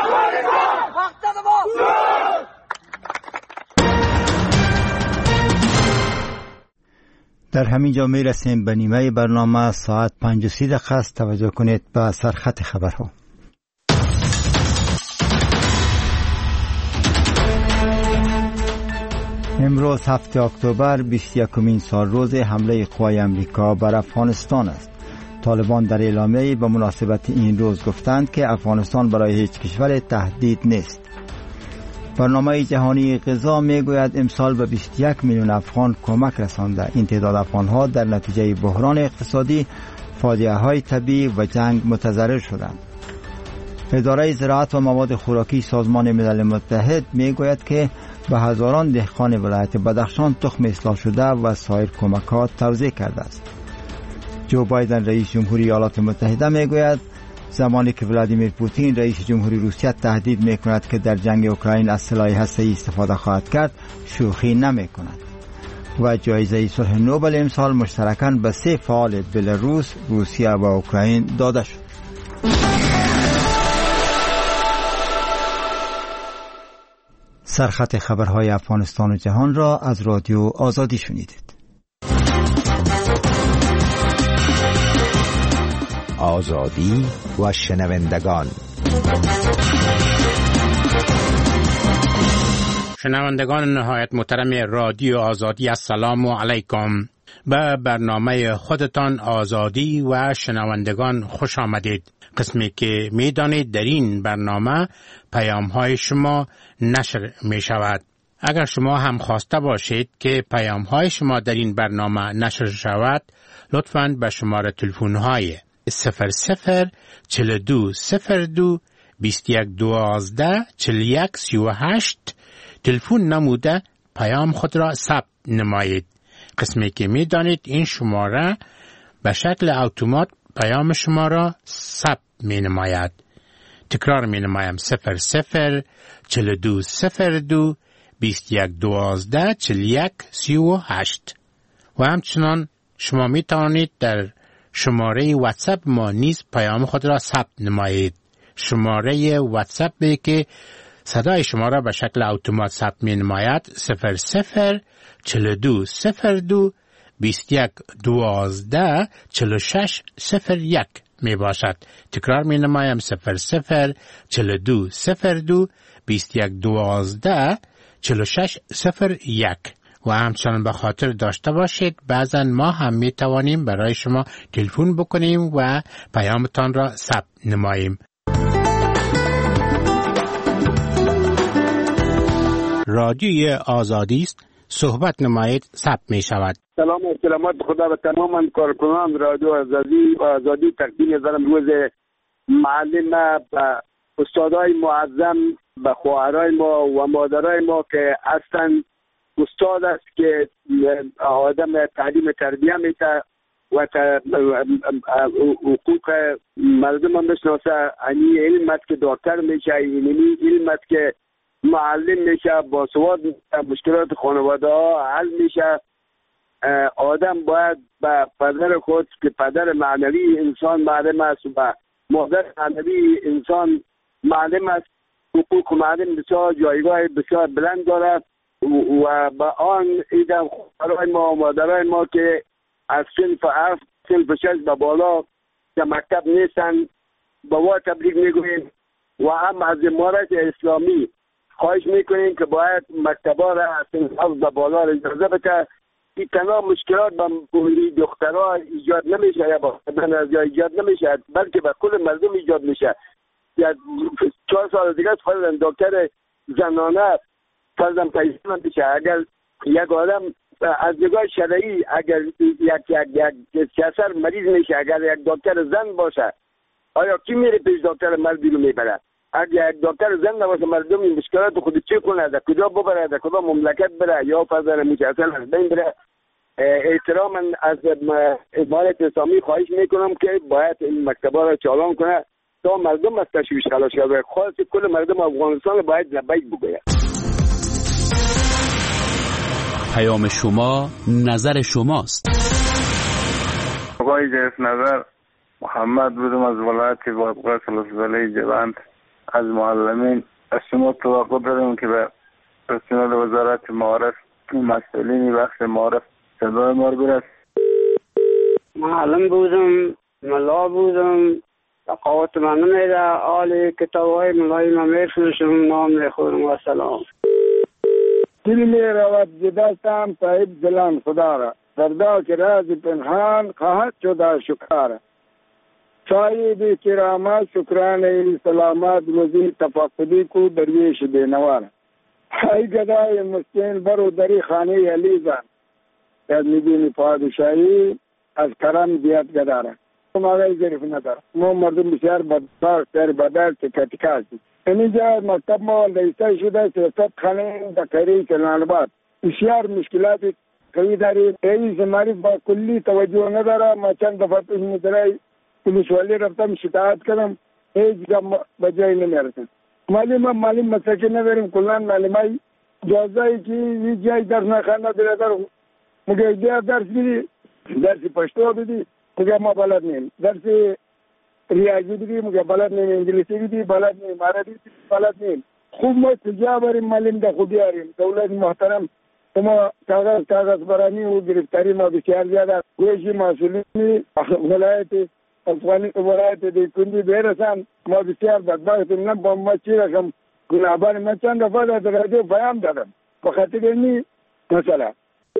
در همین جا می رسیم به نیمه برنامه. ساعت پنج و سی دقیقه است. توجه کنید به سرخط خبرها. امروز هفتم اکتبر بیست و یکمین سال روز حمله قوای امریکا بر افغانستان است. طالبان در اعلامیه‌ای به مناسبت این روز گفتند که افغانستان برای هیچ کشور تهدید نیست. برنامه جهانی غذا میگوید امسال به بیست و یک میلیون افغان کمک رسانده. این تعداد افغان‌ها در نتیجه بحران اقتصادی، فاجعه‌های طبیعی و جنگ متضرر شدند. اداره زراعت و مواد خوراکی سازمان ملل متحد میگوید که به هزاران دهقان ولایت بدخشان تخم اصلاح شده و سایر کمکات توزیع کرده است. جو بایدن رئیس جمهوری ایالات متحده میگوید زمانی که ولادیمیر پوتین رئیس جمهوری روسیه تهدید میکند که در جنگ اوکراین از سلاح هسته‌ای استفاده خواهد کرد، شوخی نمیکند. و جایزه صلح نوبل امسال مشترکاً به سه فعال بلاروس، روسیه و اوکراین داده شد. سرخط خبرهای افغانستان و جهان را از رادیو آزادی شنیدید. آزادی و شنوندگان. شنوندگان نهایت محترم رادیو آزادی، السلام علیکم. به برنامه خودتان آزادی و شنوندگان خوش آمدید. قسمی که می دانید در این برنامه پیام های شما نشر می شود. اگر شما هم خواسته باشید که پیام های شما در این برنامه نشر شود، لطفاً به شماره تلفن های صفر صفر چهل و دو صفر دو بیست و یک دوازده چهل و یک سی و هشت تلفن نموده پیام خود را ثبت نمایید. قسمی که می دانید این شماره به شکل اتومات پیام شما را ثبت می نماید. تکرار می نمایم صفر صفر چهل و دو صفر دو بیست و یک دوازده چهل و یک سی و هشت. و همچنان شما می توانید در شماره واتساپ ما نیز پیام خود را ثبت نمایید. شماره واتساپ که صدای شما را به شکل اتومات ثبت می نماید صفر صفر چهل و دو صفر دو بیست و یک دوازده چهل و شش صفر یک می باشد. تکرار می نمایم صفر صفر چهل و دو صفر دو بیست و یک دوازده چهل و شش صفر یک. و همچنان به خاطر داشته باشید بعضا ما هم می توانیم برای شما تلفن بکنیم و پیامتان را ثبت نماییم. رادیوی آزادی است، صحبت نمایید، ثبت می شود. سلام و سلامت خدا به تمام کارکنان رادیو آزادی و آزادی تقدیم دارم. روز معلم و استادای معظم به خواهرای ما و مادرای ما که هستند. استاد است که آدم تعلیم تربیه میده و حقوق مردم هم بشناسه. این علم است که دکتر میشه، این علم است که معلم میشه، با سواد مشکلات خانواده ها حل میشه. آدم باید به پدر خود که پدر معنوی انسان معلم است و مادر معنوی انسان معلم است. حقوق معلم بسیار جایگاه بسیار بلند دارد و با آن ایدم خواهرای ما و مادرای ما که از صنف هفت صنف شش به بالا که مکتب نیستن با ما تبریک میگوییم و هم از امارت اسلامی خواهش میکنیم که باید مکتبا را از صنف هفت به بالا را اجازه بده این تنها مشکلات با دخترها ایجاد نمیشه یا با بدن یا ایجاد نمیشه، بلکه به کل مردم ایجاد میشه. یا چهار سال دیگه فرضاً دکتر زنانه فرضاً پیدا میشه. اگر یک آدم از نگاه شرعی اگر یک یک یک کسر مریض میشه، اگر یک دکتر زن باشه، آیا کی میره پیش دکتر مردی رو میبره؟ اگر یک دکتر زن نباشه، مردم این مشکلات خود چی کنه؟ در کجا ببره؟ در کدام مملکت بره؟ یا فرضاً میشه اصلا از بین بره. احتراما از امارت اسلامی خواهش میکنم که باید این مکتبا را چالان کنه تا مردم از تشویش خلاص شود. خاص کل مردم افغانستان باید لبیک بگوید. پیام شما نظر شماست. آقای جیف نظر محمد بودم از ولایت بادغیس سلسله جوند. از معلمین از شما توقع داریم که به رسانه وزارت معارف مسئولین بخش معارف صدای ما برس. معلم بودم، ملا بودم، تقاوت من نمیده. آلی کتاب های ملای من میفروشم، نام میخورم و سلام. دل می رود جدستم صاحب دلان خدا را، فردا که راز پنهان خواهد شد شکار. صاحب کرامت شکرانه سلامت روزی تفقدی کو درویش بینوار. ای گدای مسکین برو دری خانه علیزان، از میبینی پادشاهی از کرم زیاد گداره. ماغی ظریف نداره. ما مردم بسیار بدبخت در بدر تکتیکا هستیم. اینجا مکتب ما لیسته شده سیاست خانه دکتری کلانباد. بسیار مشکلات قوی داریم. رئیس مریض با کلی توجه نداره. ما چند دفعه پیش مدرای پولیس والی رفتم شکایت کردم، هیچ جا بجای نمیرسن. معلم معلم مساکی نداریم. کلان معلمای جازایی که یه جای درس نخوانده دیره دارم. مگه دیگه درس بیدی، درسی پشتو بیدی، مگه ما بلد نیم. درسی ریاضی بیدی، مگه بلد نیم. انگلیسی بیدی، بلد نیم. عربی بیدی، بلد نیم. خوب ما کجا بریم معلم ده خودی آریم. دولت محترم ما کاغذ کاغذ برانی و گرفتاری ما بسیار زیاده. گوشی مسئولینی ولایت افغانی ولایت دیکندی بیرسان ما بسیار بدبختیم. نه با ما چی رقم گناهبار. من چند دفعه در رادیو پیام دادم به خاطر اینی مثلا.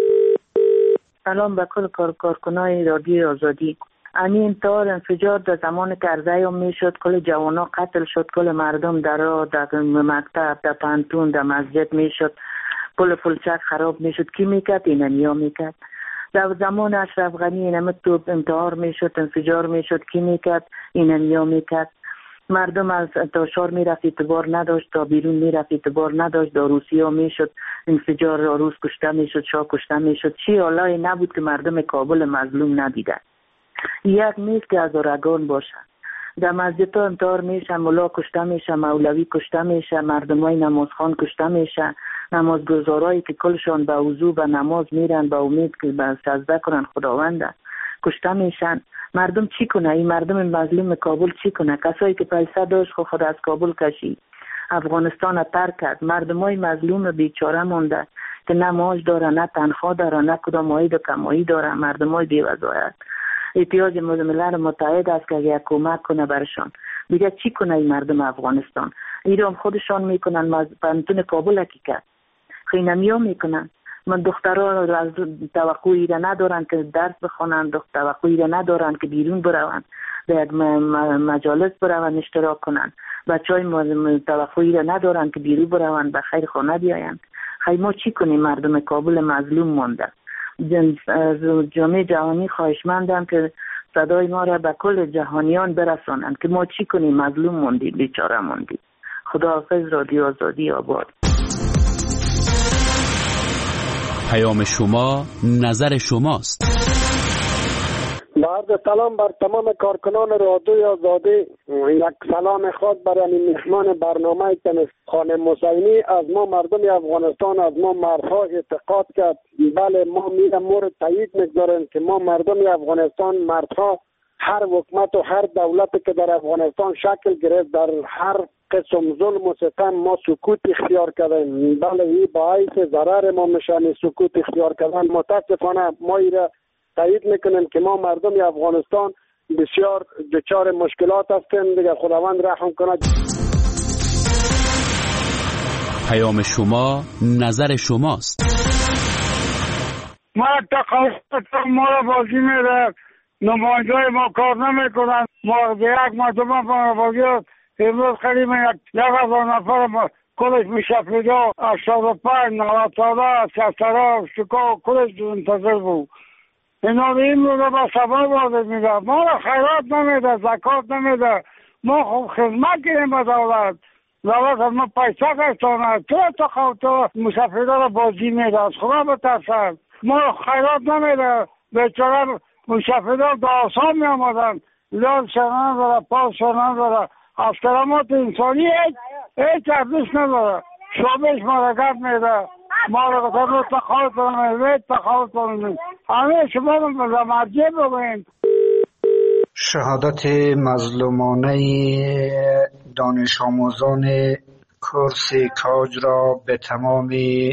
سلام به کل کارکنای رادیو آزادی. این انتحار انفجار در زمان که ارزیام میشد، کل جوانا قتل شد، کل مردم در راه، در مکتب، در پانتون، در مسجد میشد، کل فلچک خراب میشد. کی میکرد؟ این انیا میکرد. در زمان اشرف غنی اینمه تو انتحار میشد، انفجار میشد، کی میکرد؟ این انیا میکرد. مردم از انتشار میرفت اعتبار نداشت، تا بیرون میرفت اعتبار نداشت. در روسیه میشد انفجار، روس کشته میشد، شاه کشته میشد. چی حالایی نبود که مردم کابل مظلوم ندیدن. یک نیست که از ارگان باشه. در مسجد ها انتحار میشه، ملا کشته میشه، مولوی کشته میشه، مردم های نمازخوان کشته میشه، نمازگزارایی که کلشان به وضو به نماز میرن به امید که به سجده کنن خداوند کشته میشن. مردم چی کنه؟ این مردم مظلوم کابل چی کنه؟ کسایی که پیسه داشت خود, خود از کابل کشید، افغانستان را ترک کرد. مردم های مظلوم بیچاره مونده که نه معاش داره، نه تنخواه داره، نه کدام عاید و کمایی داره. مردم های بی‌وظایف. احتیاج ملل متحد است که اگر کمک کنه برشان. دیگه چی کنه این مردم افغانستان؟ ایران خودشان میکنن. پانتون کابل کی کرد؟ خینمیا میکنن. من دخترها را از توقعی را ندارن که درس بخونن، توقعی را ندارن که بیرون بروند، در یک مجالس بروند اشتراک کنن. بچهای توقعی را ندارن که بیرون بروند به خیر خانه بیایند. خیلی ما چی کنیم؟ مردم کابل مظلوم مانده. جامعه جهانی خواهشمندم که صدای ما را به کل جهانیان برسانند که ما چی کنیم؟ مظلوم موندیم، بیچاره موندیم. خداحافظ. رادیو آزادی آباد. پیام شما نظر شماست. بعد سلام بر تمام کارکنان رادیو آزادی. یک سلام خاص برای مهمان برنامه تنس خانم حسینی. از ما مردم افغانستان، از ما مردها اعتقاد کرد. بله ما میرم مورد تایید میگذاریم که ما مردم افغانستان مردها هر حکومت و هر دولتی که در افغانستان شکل گرفت در هر قسم ظلم و ستم ما سکوت اختیار کردیم. بله این باعث ضرر ما میشن سکوت اختیار کردن. متاسفانه ما ایره تایید میکنیم که ما مردم افغانستان بسیار دچار مشکلات هستیم. دیگه خداوند رحم کنه. پیام شما نظر شماست. ما تقاضا ما را بازی میده، نماینده های ما کار نمیکنن. ما یک مردم بازی امروز خیلی یک یک هزار نفر کلش میشفیده، هشتاد و پنج نوتاده شستره شکا کلش منتظر بود. اینا این رو به سبب وارد میده، ما را خیرات نمیده، زکات نمیده. ما خوب خدمت کنیم به دولت، دولت از ما پیسه کشتانه. تو تقاضا مسافرده را بازی میده، از خدا بترسن. ما را خیرات نمیده، بیچاره مسافرده دا آسان می آمدن، لال شنان داره، پاس شنان داره. از کرامات انسانی هیچ هیچ ارزش نداره. شابش مرگت میده، ما را گفتن تخالط نمیده، تخالط نمیده. همه شما را مرجع بگوین. شهادت مظلومانه دانش آموزان کورس کاج را به تمام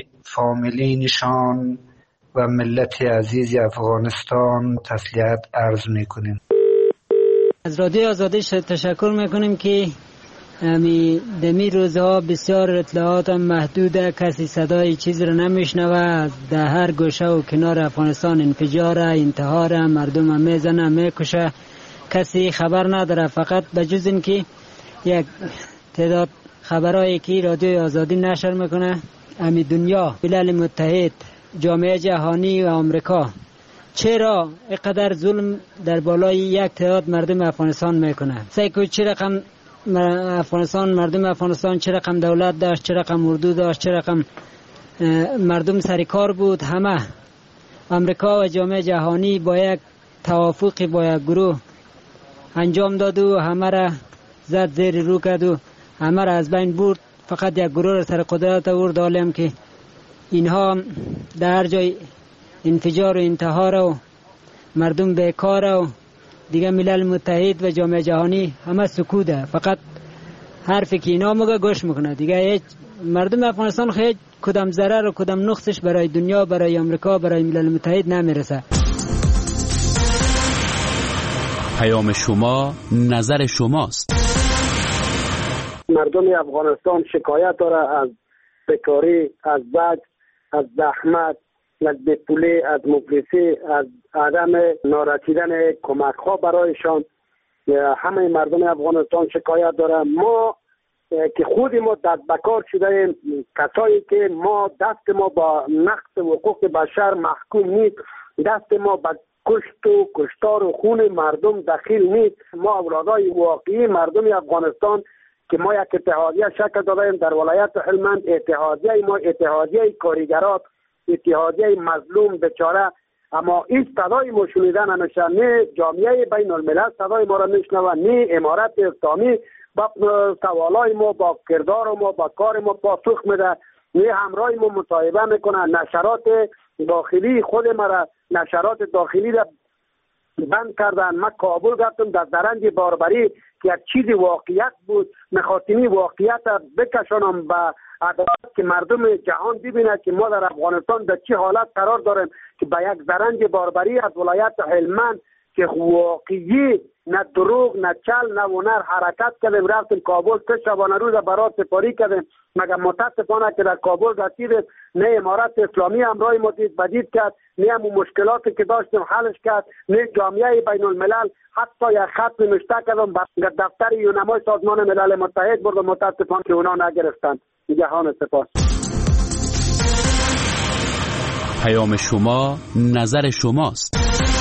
فامیلینشان و ملت عزیز افغانستان تسلیت عرض میکنیم. از رادیو آزادی تشکر میکنیم که امی دمی روزها بسیار اطلاعات محدوده، کسی صدای چیز رو نمیشنوه. در هر گوشه و کنار افغانستان انفجار، انتحار، مردم میزنه، میکشه، کسی خبر نداره. فقط بجز این که یک تعداد خبرهایی که رادیو آزادی نشر میکنه، امی دنیا، ملل متحد، جامعه جهانی و آمریکا چرا اینقدر ظلم در بالای یک تعداد مردم افغانستان میکنه؟ سیکو چه رقم افغانستان، مردم افغانستان چه رقم دولت داشت، چه رقم اردو داشت، چه رقم مردم سر کار بود. همه آمریکا و جامعه جهانی با یک توافقی با یک گروه انجام داد و همه را زد زیر رو کرد و همه را از بین برد. فقط یک گروه را سر قدرت آورد، حالیم که اینها در جای انفجار و انتحار و مردم بیکار و دیگه ملل متحد و جامعه جهانی همه سکوته. فقط حرفی که اینا مگه گوش میکنه. دیگه هیچ مردم افغانستان خیلی کدام ضرر و کدام نقصش برای دنیا، برای آمریکا، برای ملل متحد نمیرسه. پیام شما نظر شماست. مردم افغانستان شکایت داره از بیکاری، از بد، از زحمت، از بیپولی، از مفلسی، از عدم نارسیدن کمک ها برایشان. همه مردم افغانستان شکایت داره. ما که خود ما دست بکار شده، کسایی که ما دست ما با نقض حقوق بشر محکوم نیست، دست ما با کشت و کشتار و خون مردم دخیل نیست. ما اولادای واقعی مردم افغانستان که ما یک اتحادیه شکل دادیم در ولایت هلمند. اتحادیه ما اتحادیه کارگرات، اتحادیه مظلوم بیچاره، اما این صدای ما شنیده نمیشه. نه جامعه بین الملل صدای ما را میشنوه، نه امارت اسلامی با سوالای ما، با کردار ما، با کار ما پاسخ میده، نه همراه ما مصاحبه میکنه. نشرات داخلی خود ما را، نشرات داخلی را بند کردن. من کابل رفتم در درنج باربری که یک چیز واقعیت بود، میخواستمی واقعیت بکشانم به عدالت که مردم جهان ببینه که ما در افغانستان در چه حالت قرار داریم، که به یک درنج باربری از ولایت هلمند که واقعی نه دروغ نه چل نه ونر حرکت کردیم، رفتیم کابل سه شبانه روز برات سپاری کردیم. مگر متاسفانه که در کابل رسیدیم نه امارت اسلامی همراه ما دید بدید کرد، نه همون مشکلاتی که داشتیم حلش کرد، نه جامعه بین الملل حتی یک خط نوشته کردم به دفتر یونمای سازمان ملل متحد برد، متاسفانه که اونا نگرفتن. جهان سپاس. پیام شما نظر شماست.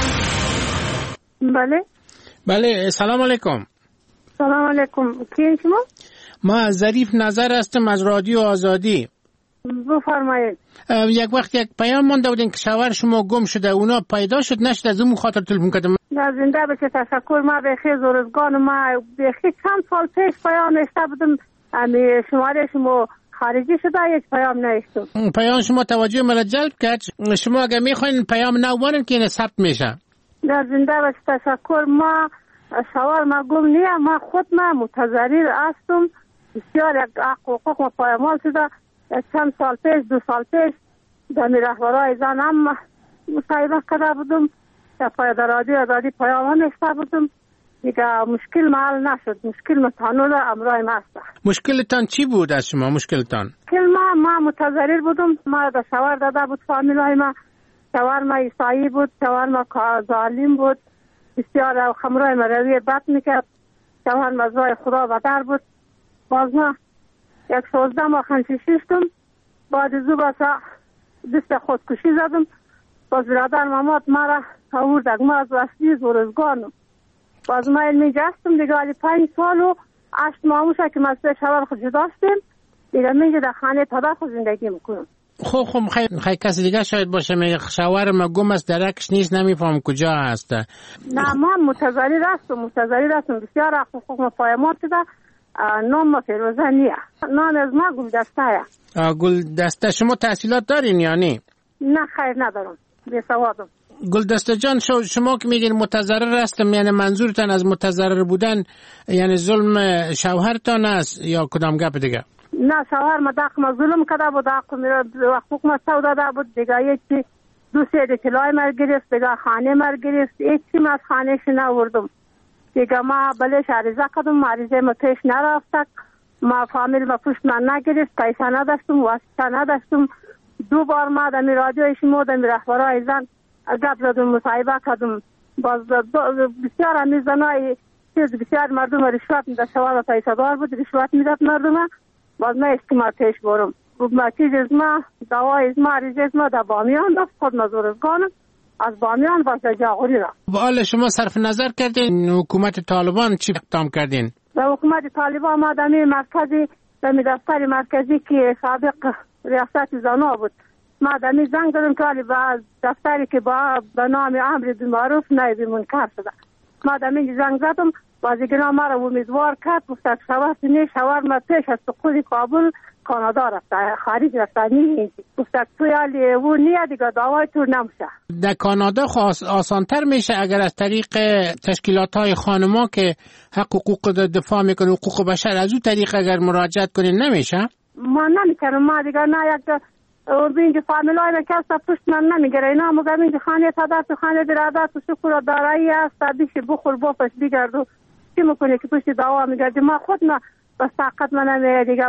بله بله، سلام علیکم. سلام علیکم. کی شما؟ ما ظریف نظر هستم از رادیو آزادی. بفرمایید. یک وقت یک پیام مونده بودین که شوهر شما گم شده، اونا پیدا شد نشد، از اون خاطر تلفن کردم. در زنده بشه تشکر. ما به خیر زورزگان ما به خیر چند سال پیش پیام نشته بودم، امی شماره شما خارجی شده، یک پیام نشد. پیام شما توجه من جلب کرد. شما اگه میخواین پیام نوبرن که این ثبت میشه. در زنده بشه تشکر. ما شوهر ما گم نیم، ما خود ما متضرر هستم. بسیار یک حقوق ما پایمال شده. چند سال پیش، دو سال پیش در می رهبرهای زن هم مصاحبه کرده بودم، در پای رادیو آزادی پیام نشته بودم. دیگه مشکل محل نشد. مشکل متانون امرای ما است. مشکلتان چی بود از شما؟ مشکلتان؟ مشکل ما ما متضرر بودم. ما در شوهر داده بود فامیلای ما شاورما ایسایی بود، شاورما ظالم بود، بسیار خمرای مروی بد میکرد، شاورما زای خدا بدر بود. باز ما یک سوزده ما خنشی شیشتم، بعد زو بسا دست خودکشی زدم. باز برادر مامات مرا آوردک، ما از وسلی زورزگانم. باز ما علمی جستم دیگه علی پنج سال و اشت ماموشه که مسئله شوار خود جداشتیم دیگه میگه در خانه پدر خود زندگی میکنم. خب خب خیلی خی کسی دیگه شاید باشه میگه شوهرم گم است درکش نیست نمیفهم کجا هست. نه ما متضرر هستم متضرر هستم بسیار حقوق ما پایمال شده. نام ما فیروزه نیه، نام از ما گل دسته ه. گل دسته شما تحصیلات دارین یعنی؟ نه خیر ندارم، بی سوادم. گل دسته جان شما که میگین متضرر هستم یعنی منظورتان از متضرر بودن یعنی ظلم شوهرتان است یا کدام گپ دیگه؟ نه شوهر ما داخل ما ظلم کرده بود، حقوق ما سو داده بود دیگه. یکی دو سه کلای مر گرفت دیگه، خانه مر گرفت، هیچی ما از خانهش نوردم دیگه. ما بلش عریضه کردم، عریضه ما پیش نرفتک، ما فامیل ما پشت من نگرفت، پیسه نداشتم، واسطه نداشتم. دو بار ما دمی رادیو شما دمی رهبرای زن گپ زدم، مصاحبه کردم. باز بسیار همی زنای چیز بسیار مردم رشوت میداد، شوهر پیسه دار بود رشوت میداد مردم. باز ما استعمال پیش برم ما چیز از ما دوای از ما عریضه از ما در بامیان رفت، خود نزورزگانم از بامیان باز در جاغوری رفت. حالا شما صرف نظر کردین حکومت طالبان چی اقدام کردین؟ در حکومت طالبان ما دمی مرکزی دمی دفتر مرکزی که سابق ریاست زنا بود، ما دمی زنگ دادم که با دفتری که با به نام امر بالمعروف نایب منکر شده، ما دمی زنگ زدم بازیگران ما را امیدوار کرد، گفت شوهر نه شوهر ما پیش از سقوط کابل کانادا رفته، خارج رفته، نیست گفت توی حالی و نیه دیگه دعوای تو نمشه. در کانادا خواست آسانتر میشه اگر از طریق تشکیلات های خانما که حق حقوق دفاع میکنه حقوق بشر از اون طریق اگر مراجعت کنین نمیشه؟ ما نمیکنم ما دیگه نه یک بینج فامیل های کسا پشت من نمیگره اینا مگه بینج خانه پدر تو خانه برادر تو شکر دارایی است بیشی بخور بافش بگردو چی میکنه که پشت دعوا میگرده. ما خود ما بس طاقت من نمیره دیگه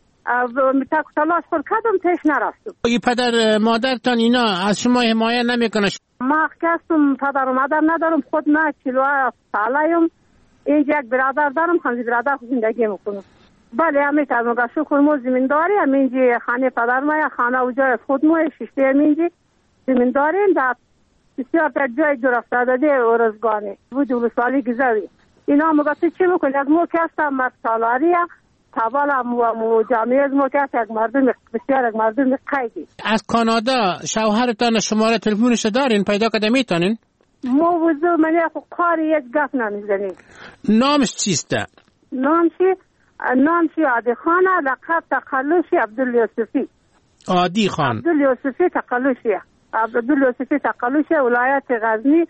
میتاک تلاش خود کدم پیش نرفتم. ای پدر مادرتان اینا از شما حمایه نمیکنه؟ ما کسم پدر و مادر ندارم، خود ما چلو سالایم، اینجا یک برادر دارم، خانه برادر خود زندگی میکنم. بله همین که مگه شکر ما زمینداری همینجی خانه پدر ما یا خانه و جای خود ما ششته همینجی زمینداریم در بسیار در جای دور افتاده ارزگانه بود ولسوالی گذاری. اینا مگه تو چی میکنی؟ از مو که هستم مرد سالاریه تابال مو جامعه از مو که هست یک مردم بسیار یک مردم قیدی. از کانادا شوهرتان شماره تلفونش دارین پیدا کده میتونین؟ مو وزو منی خو قاری یک گف نمیزنی. نامش چیسته؟ نامشی نامشی عادی خانه لقب تقلوشی عبدالیوسفی. عادی خان عبدالیوسفی تقلوشی عبدالیوسفی تقلوشی ولایت غزنی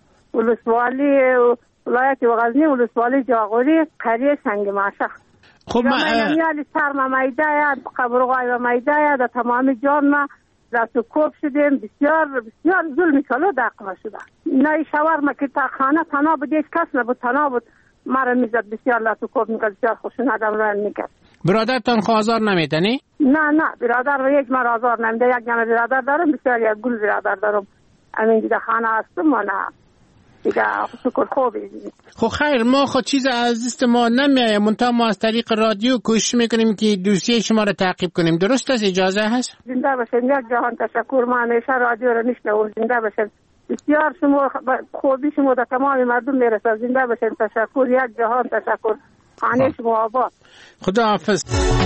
ولسوالی ولایت غزنی ولسوالی جاغوری قریه سنگ ماشخ. خب ما یعنی سر ما میداید قبرغای ما میداید در تمام جان ما در تو کوب شدیم بسیار بسیار ظلمی کلو دقمه شده. نه شوار ما که تا خانه تنها بود یک کس نبود تنها بود مرا میزد بسیار لطو کوب میکرد بسیار خوشون آدم را میکرد. برادرتان خوازار نمیدنی؟ نه نه برادر رو یک مرا آزار نمیده، یک جمع برادر دارم بسیار یک گل برادر دارم امین دیده خانه هستم و نه دیگه شکر خوبی. خب خیر ما خود چیز عزیز ما نمیایه منتها ما از طریق رادیو کوشش میکنیم که دوسیه شما رو تعقیب کنیم، درست است؟ اجازه هست؟ زنده باشین، یک جهان تشکر. ما همیشه رادیو رو میشنوم. زنده باشین، بسیار شما خوبی شما در تمام مردم میرسه. زنده باشین، تشکر، یک جهان تشکر. خانه شما آباد. خدا حافظ.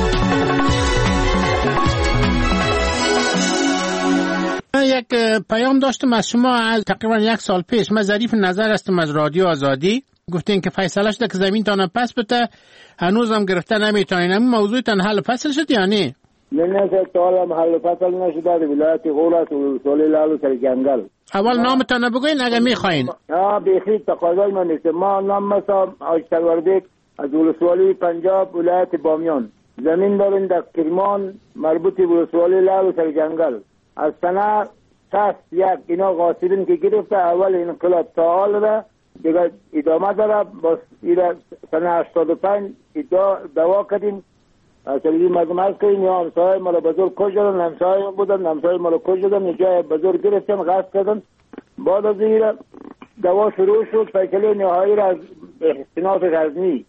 یک پیام داشتم از شما از تقریبا یک سال پیش. من ظریف نظر هستم از رادیو آزادی. گفتین که فیصله شده که زمین تان پس بده، هنوز هم گرفته نمیتونین. این موضوع تان حل فصل شد یا نه؟ نه نه تا حالا حل فصل نشده. ولایت غورت و سولی لالو سر جنگل. اول نامتان بگوین اگه میخواین. آه بیخی تقاضای من نیست. ما نام مثلا آجتلوردیک از ولسوالی پنجاب ولایت بامیان. زمین داریم در کرمان مربوط به ولسوالی لالو سر جنگل. از سنه شصت یک اینا غاصبین که گرفته اول انقلاب تا حال را دیگه ادامه داره. باز ایره سنه هشتاد و پنج دعوا کردیم اصلی مردم هست که این همسایه مال بزرگ کش دادن، همسایه بودن، همسایه مال کش دادن، جای بزرگ گرفتن، غصب کردن. بعد از این دوا شروع شد. فیصله نهایی را از استیناف غزنی،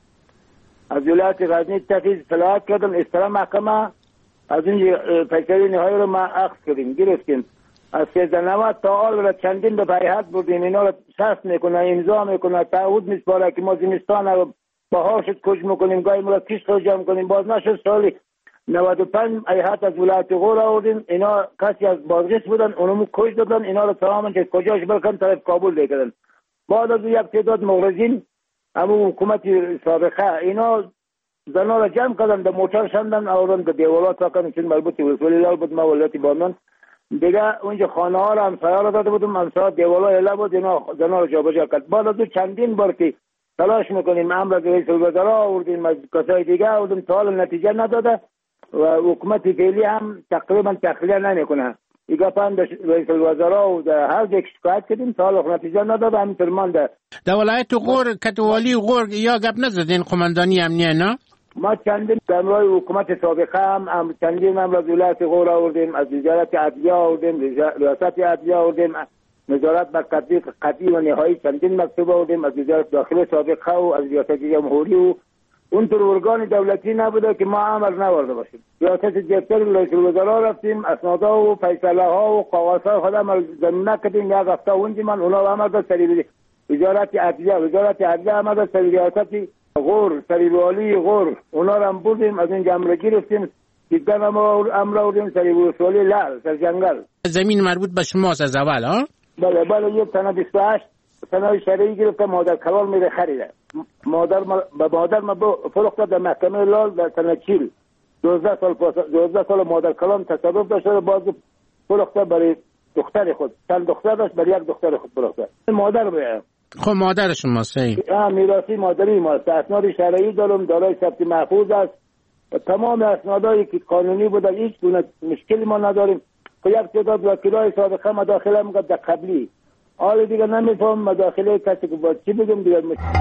از ولایت غزنی تفیز صلاحیت کردن. اصطلاح محکمه از این فیصله نهایی رو ما اخذ کردیم، گرفتیم. از سیزده نود تا حال را چندین به بیعت بردیم، اینا را شرط میکنه، امضا میکنه، تعهد میسپاره که ما زمستان رو بهار شد کش میکنیم، گاهی ما را کشت رو جمع کنیم. باز نشد. سال نود و پنج ایهات از ولایت غور آوردیم، اینا کسی از بازرس بودن، اونمو کش دادن. اینا را تماما که کجاش برکن طرف کابل دیگرن. بعد از یک تعداد مغرضین همون حکومت سابقه اینا زنا را جمع کردن، در موتر شندن آوردن به دیوالات راکن، چون مربوط ولی لال بود ما ولایت بامیان دیگه. اونجا خانه ها را همسایه را داده بودم، همسایه دیوالا اله بود، اینا زنا را جابجا کرد. بعد از چندین بار که تلاش میکنیم، امر از رئیس الوزراء آوردیم، از کسای دیگه آوردیم، تا حال نتیجه نداده و حکومت فعلی هم تقریبا تخلیه نمیکنه. دیگه پند رئیس الوزراء و هر یک شکایت کردیم، تا حال نتیجه نداده، همینطور مانده. در ولایت غور کتوالی غور یا گپ نزدین قماندانی امنیه نه؟ ما چندین امرای حکومت سابقه هم چندین امر از ولایت غور آوردیم، از وزارت عدلیه آوردیم، ریاست عدلیه آوردیم، نظارت بر تطبیق قطعی و نهایی چندین مکتوب آوردیم، از وزارت داخله سابقه و از ریاست جمهوری و اونطور ارگان دولتی نبوده که ما امر نورده باشیم. ریاست دفتر رئیس الوزراء رفتیم، اسنادها و فیصله ها و قواعد خود عمل زمینه کردیم. یک هفته اونجا من اونا امر داد سری وزارت عدلیه، وزارت عدلیه امر داد سری ریاست غور، سری والی غور، اونا را هم بردیم، از اینجا امر گرفتیم. دیگر ما امر آوردیم سری والی لال سر جنگل. زمین مربوط به شماست از اول ها؟ بله بله. یک تنه بیست و هشت سنه شرعی گرفته، مادر کلال میره خریده. مادر ما به مادر ما فروخته در محکمه لال در سنه چیل. دوازده سال پاس دوازده سال مادر کلام تصرف داشته، باز فروخته برای دختر خود. چند دختر داشت، برای یک دختر خود فروخته. مادر به خب مادر شما صحیح. ها میراثی مادری ماست. اسناد شرعی دارم، دارای ثبت محفوظ است. تمام اسنادایی که قانونی بوده، هیچ گونه مشکلی ما نداریم. که یک تعداد وکیلای سابقه مداخله میکرد در قبلی. حال دیگه نمیفهم مداخله کسی که باید چی بگم دیگه.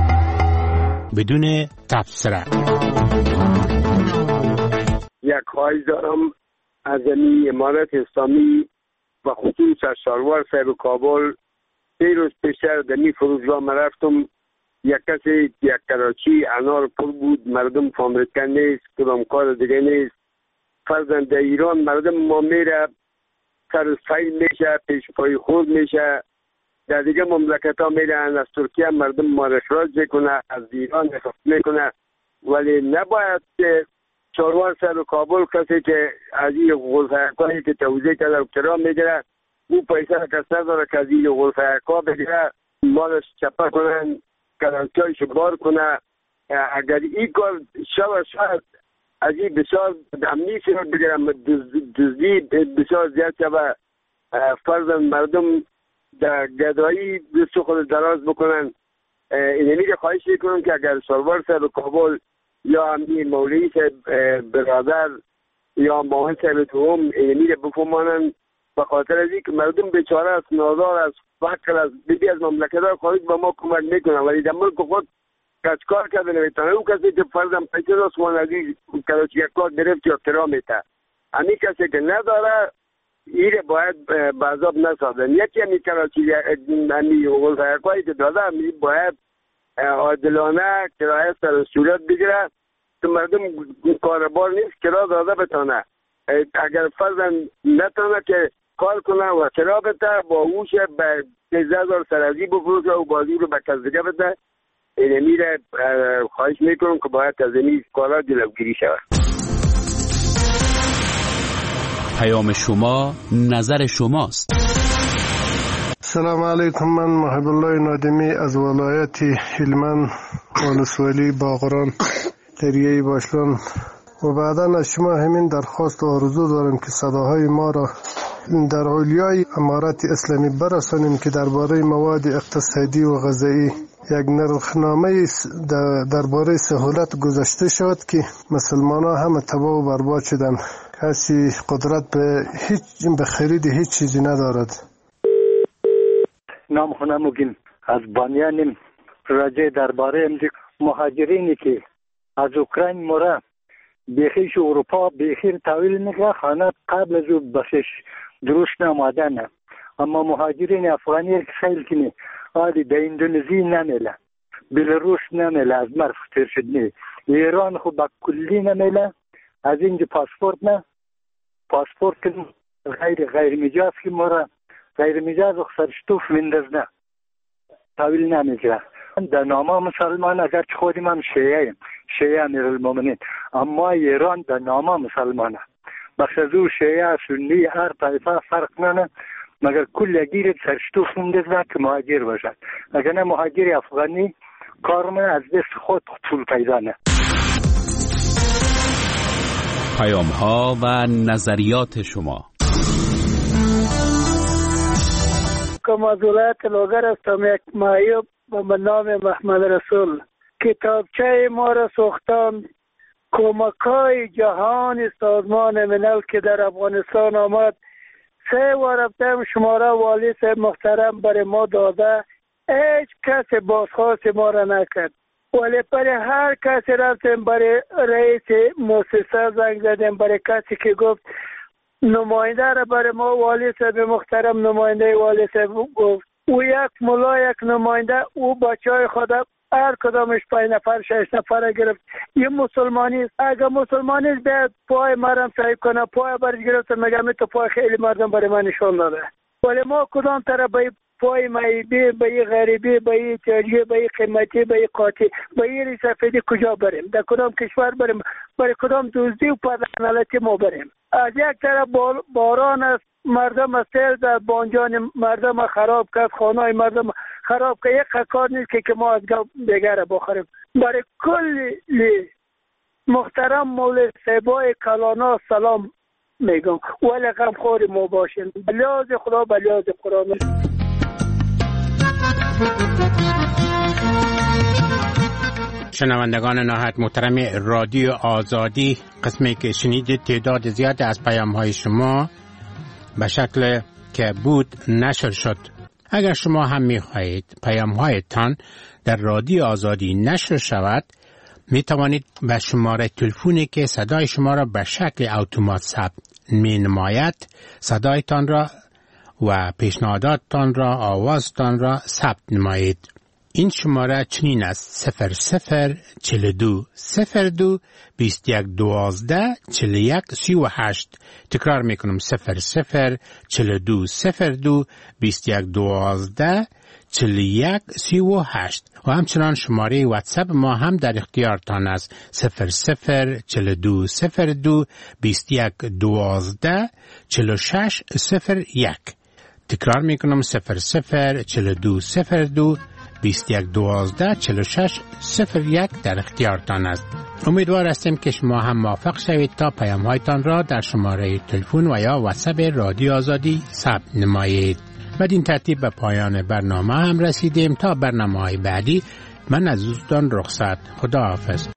بدون تفسیر یک خواهش دارم از این امارت اسلامی و خصوص از شاروار صاحب کابل. سه روز پیشتر در این فروشگاه ما رفتم، یک کسی یک کراچی انار پر بود، مردم فامریکا نیست، کدام کار دیگه نیست. فرضاً در ایران مردم ما میره سر سیل میشه، پیش پای خود میشه. در دیگه مملکت ها میرن، از ترکیه مردم ما را اخراج میکنه، از ایران اخراج میکنه. ولی نباید که چهاروار سر کابل کسی که از این غرفه‌کاری که توضیح کرده و کرام میگیره، او پیسه را کس نداره که از این غرفه‌کار بگیره، مالش چپه کنن، کرانتیایش بار کنه. اگر این کار شود شاید از این بسیار امنیتی رو بگیرم، دزدی بسیار زیاد شود. فرضاً مردم در گدایی دست خود دراز بکنن. اینمی که خواهش میکنم که اگر سرور صاحب کابل یا همین مولوی صاحب برادر یا ماهن صاحب توهم اینمی که بفهمانن، به خاطر از این که مردم بیچاره است، نادار است، فقر است، بیدی از مملکت ها خارج به ما کمک میکنن، ولی در ملک خود کچکار کرده نمیتونه. اون کسی که فرضاً پیسه داشت وان از این کراچی یک کار گرفت یا کرا میته، همین کسی که نداره ایره باید به عذاب نسازن. یکی همی کراچی همی غلطه‌کاری که داده همی باید عادلانه کرایه سر صورت بگیره که مردم کاربار نیست کرا داده بتانه. اگر فرضاً نتانه که کار کنه و کرا بده، با اوش به سیزده هزار سرازی بفروشه و بازی رو به کس دیگه بده. این میره خواهش میکنم که باید از این کارا جلوگیری شود. پیام شما نظر شماست. سلام علیکم، من محب الله نادمی از ولایت هلمند ولسوالی باغران قریه باشلان و بعدا از شما همین درخواست و آرزو دارم که صداهای ما را در علیای امارت اسلامی برسانیم که درباره مواد اقتصادی و غذایی یک نرخنامه درباره سهولت گذاشته شد که مسلمان ها همه تباه و برباد شدن. کسی قدرت به هیچ به خرید هیچ چیزی ندارد. نام خونم مگین از بانیانیم. راجع درباره مهاجرینی که از اوکراین مورا بیخیش اروپا بیخیر تحویل میگه خانه قبل از او بخشش درست نمادنه. اما مهاجرین افغانی که خیلی کنی آدی در اندونزی نمیله، بلاروس نمیله، از مرف تیر شد نی، ایران خود با کلی نمیله، از اینجا پاسپورت نه، پاسپورت کن غیر غیر مجاز که مورا غیر مجاز اخسرشتوف ویندز نه تحویل نمیگه. در نامه مسلمان اگر چه خودیم هم شیعه ایم، شیعه امیر المومنین، اما ایران در نامه مسلمانه. بخش از او شیعه سنی هر طایفه فرق نانه، مگر کل گیرد سرشتوف ویندز نه که مهاجر باشد. اگر نه مهاجر افغانی کارمه از دست خود پول پیدا نه. پیام ها و نظریات شما. کم از ولایت لوگر هستم، یک معیوب به نام محمد رسول. کتابچه ما را ساختم، کمک‌های جهان سازمان ملل که در افغانستان آمد، سه و رفتم شماره والی صاحب محترم برای ما داده، هیچ کس بازخواست ما را نکرد. ولی برای هر کسی رفتیم، برای رئیس مؤسسه زنگ زدیم، برای کسی که گفت نماینده را برای ما والی صاحب محترم نماینده والی صاحب گفت، او یک ملا یک نماینده، او بچه های خود هر کدامش پنج نفر شش نفر گرفت. یه مسلمانی است، اگر مسلمانی است بیاد پای مرم صاحب کنه، پای برش گرفت میگم تو پای خیلی مردم برای من نشان داده. ولی ما کدام طرف به پای معیبی، به این غریبی، به این تاجی، به این قیمتی، به این قاطی، به این سفیدی کجا بریم؟ در کدام کشور بریم؟ برای کدام دوزدی و پدرنالتی ما بریم؟ از یک طرف باران است، مردم سیل در بانجان مردم خراب کرد، خانه مردم خراب کرد. یک کار نیست که ما از دیگر بخوریم. برای کل محترم مولوی صاحبای کلانا سلام میگم، ولی غمخوری ما باشیم. بلیاز خدا، بلیاز قرآن. شنوندگان نهایت محترم رادیو آزادی، قسمی که شنیدید تعداد زیاد از پیام های شما به شکل که بود نشر شد. اگر شما هم می خواهید پیام هایتان در رادیو آزادی نشر شود، می توانید به شماره تلفنی که صدای شما را به شکل اتومات ثبت می نماید صدایتان را و پیشنهاداتتان را، آوازتان را ثبت نمایید. این شماره چنین است: صفر صفر چل دو صفر دو بیست یک دوازده چل یک سی و هشت. تکرار میکنم: صفر صفر چل دو صفر دو بیست یک دوازده چل یک سی و هشت. و همچنان شماره واتساپ ما هم در اختیارتان است: صفر صفر چل دو صفر دو بیست یک دوازده چل شش صفر یک. تکرار میکنم: صفر صفر چل دو صفر دو بیست یک دوازده چل شش صفر یک در اختیارتان است. امیدوار هستیم که شما هم موفق شوید تا پیام هایتان را در شماره تلفن و یا واتساپ رادیو آزادی ثبت نمایید. بدین ترتیب به پایان برنامه هم رسیدیم. تا برنامه های بعدی من از دوستان رخصت. خدا حافظ.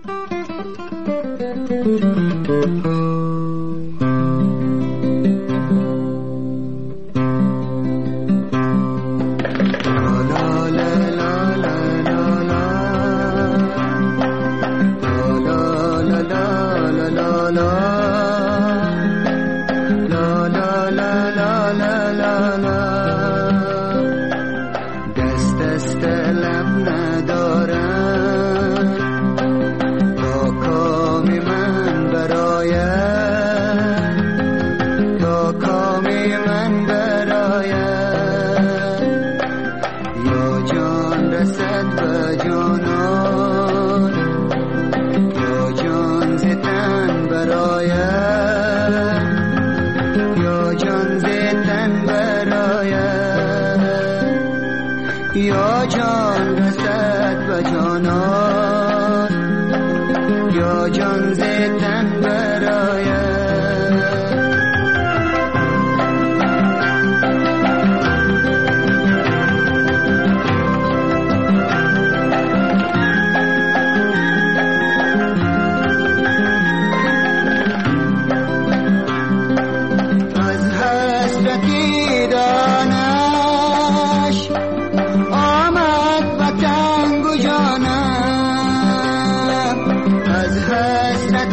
از حسرت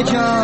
جان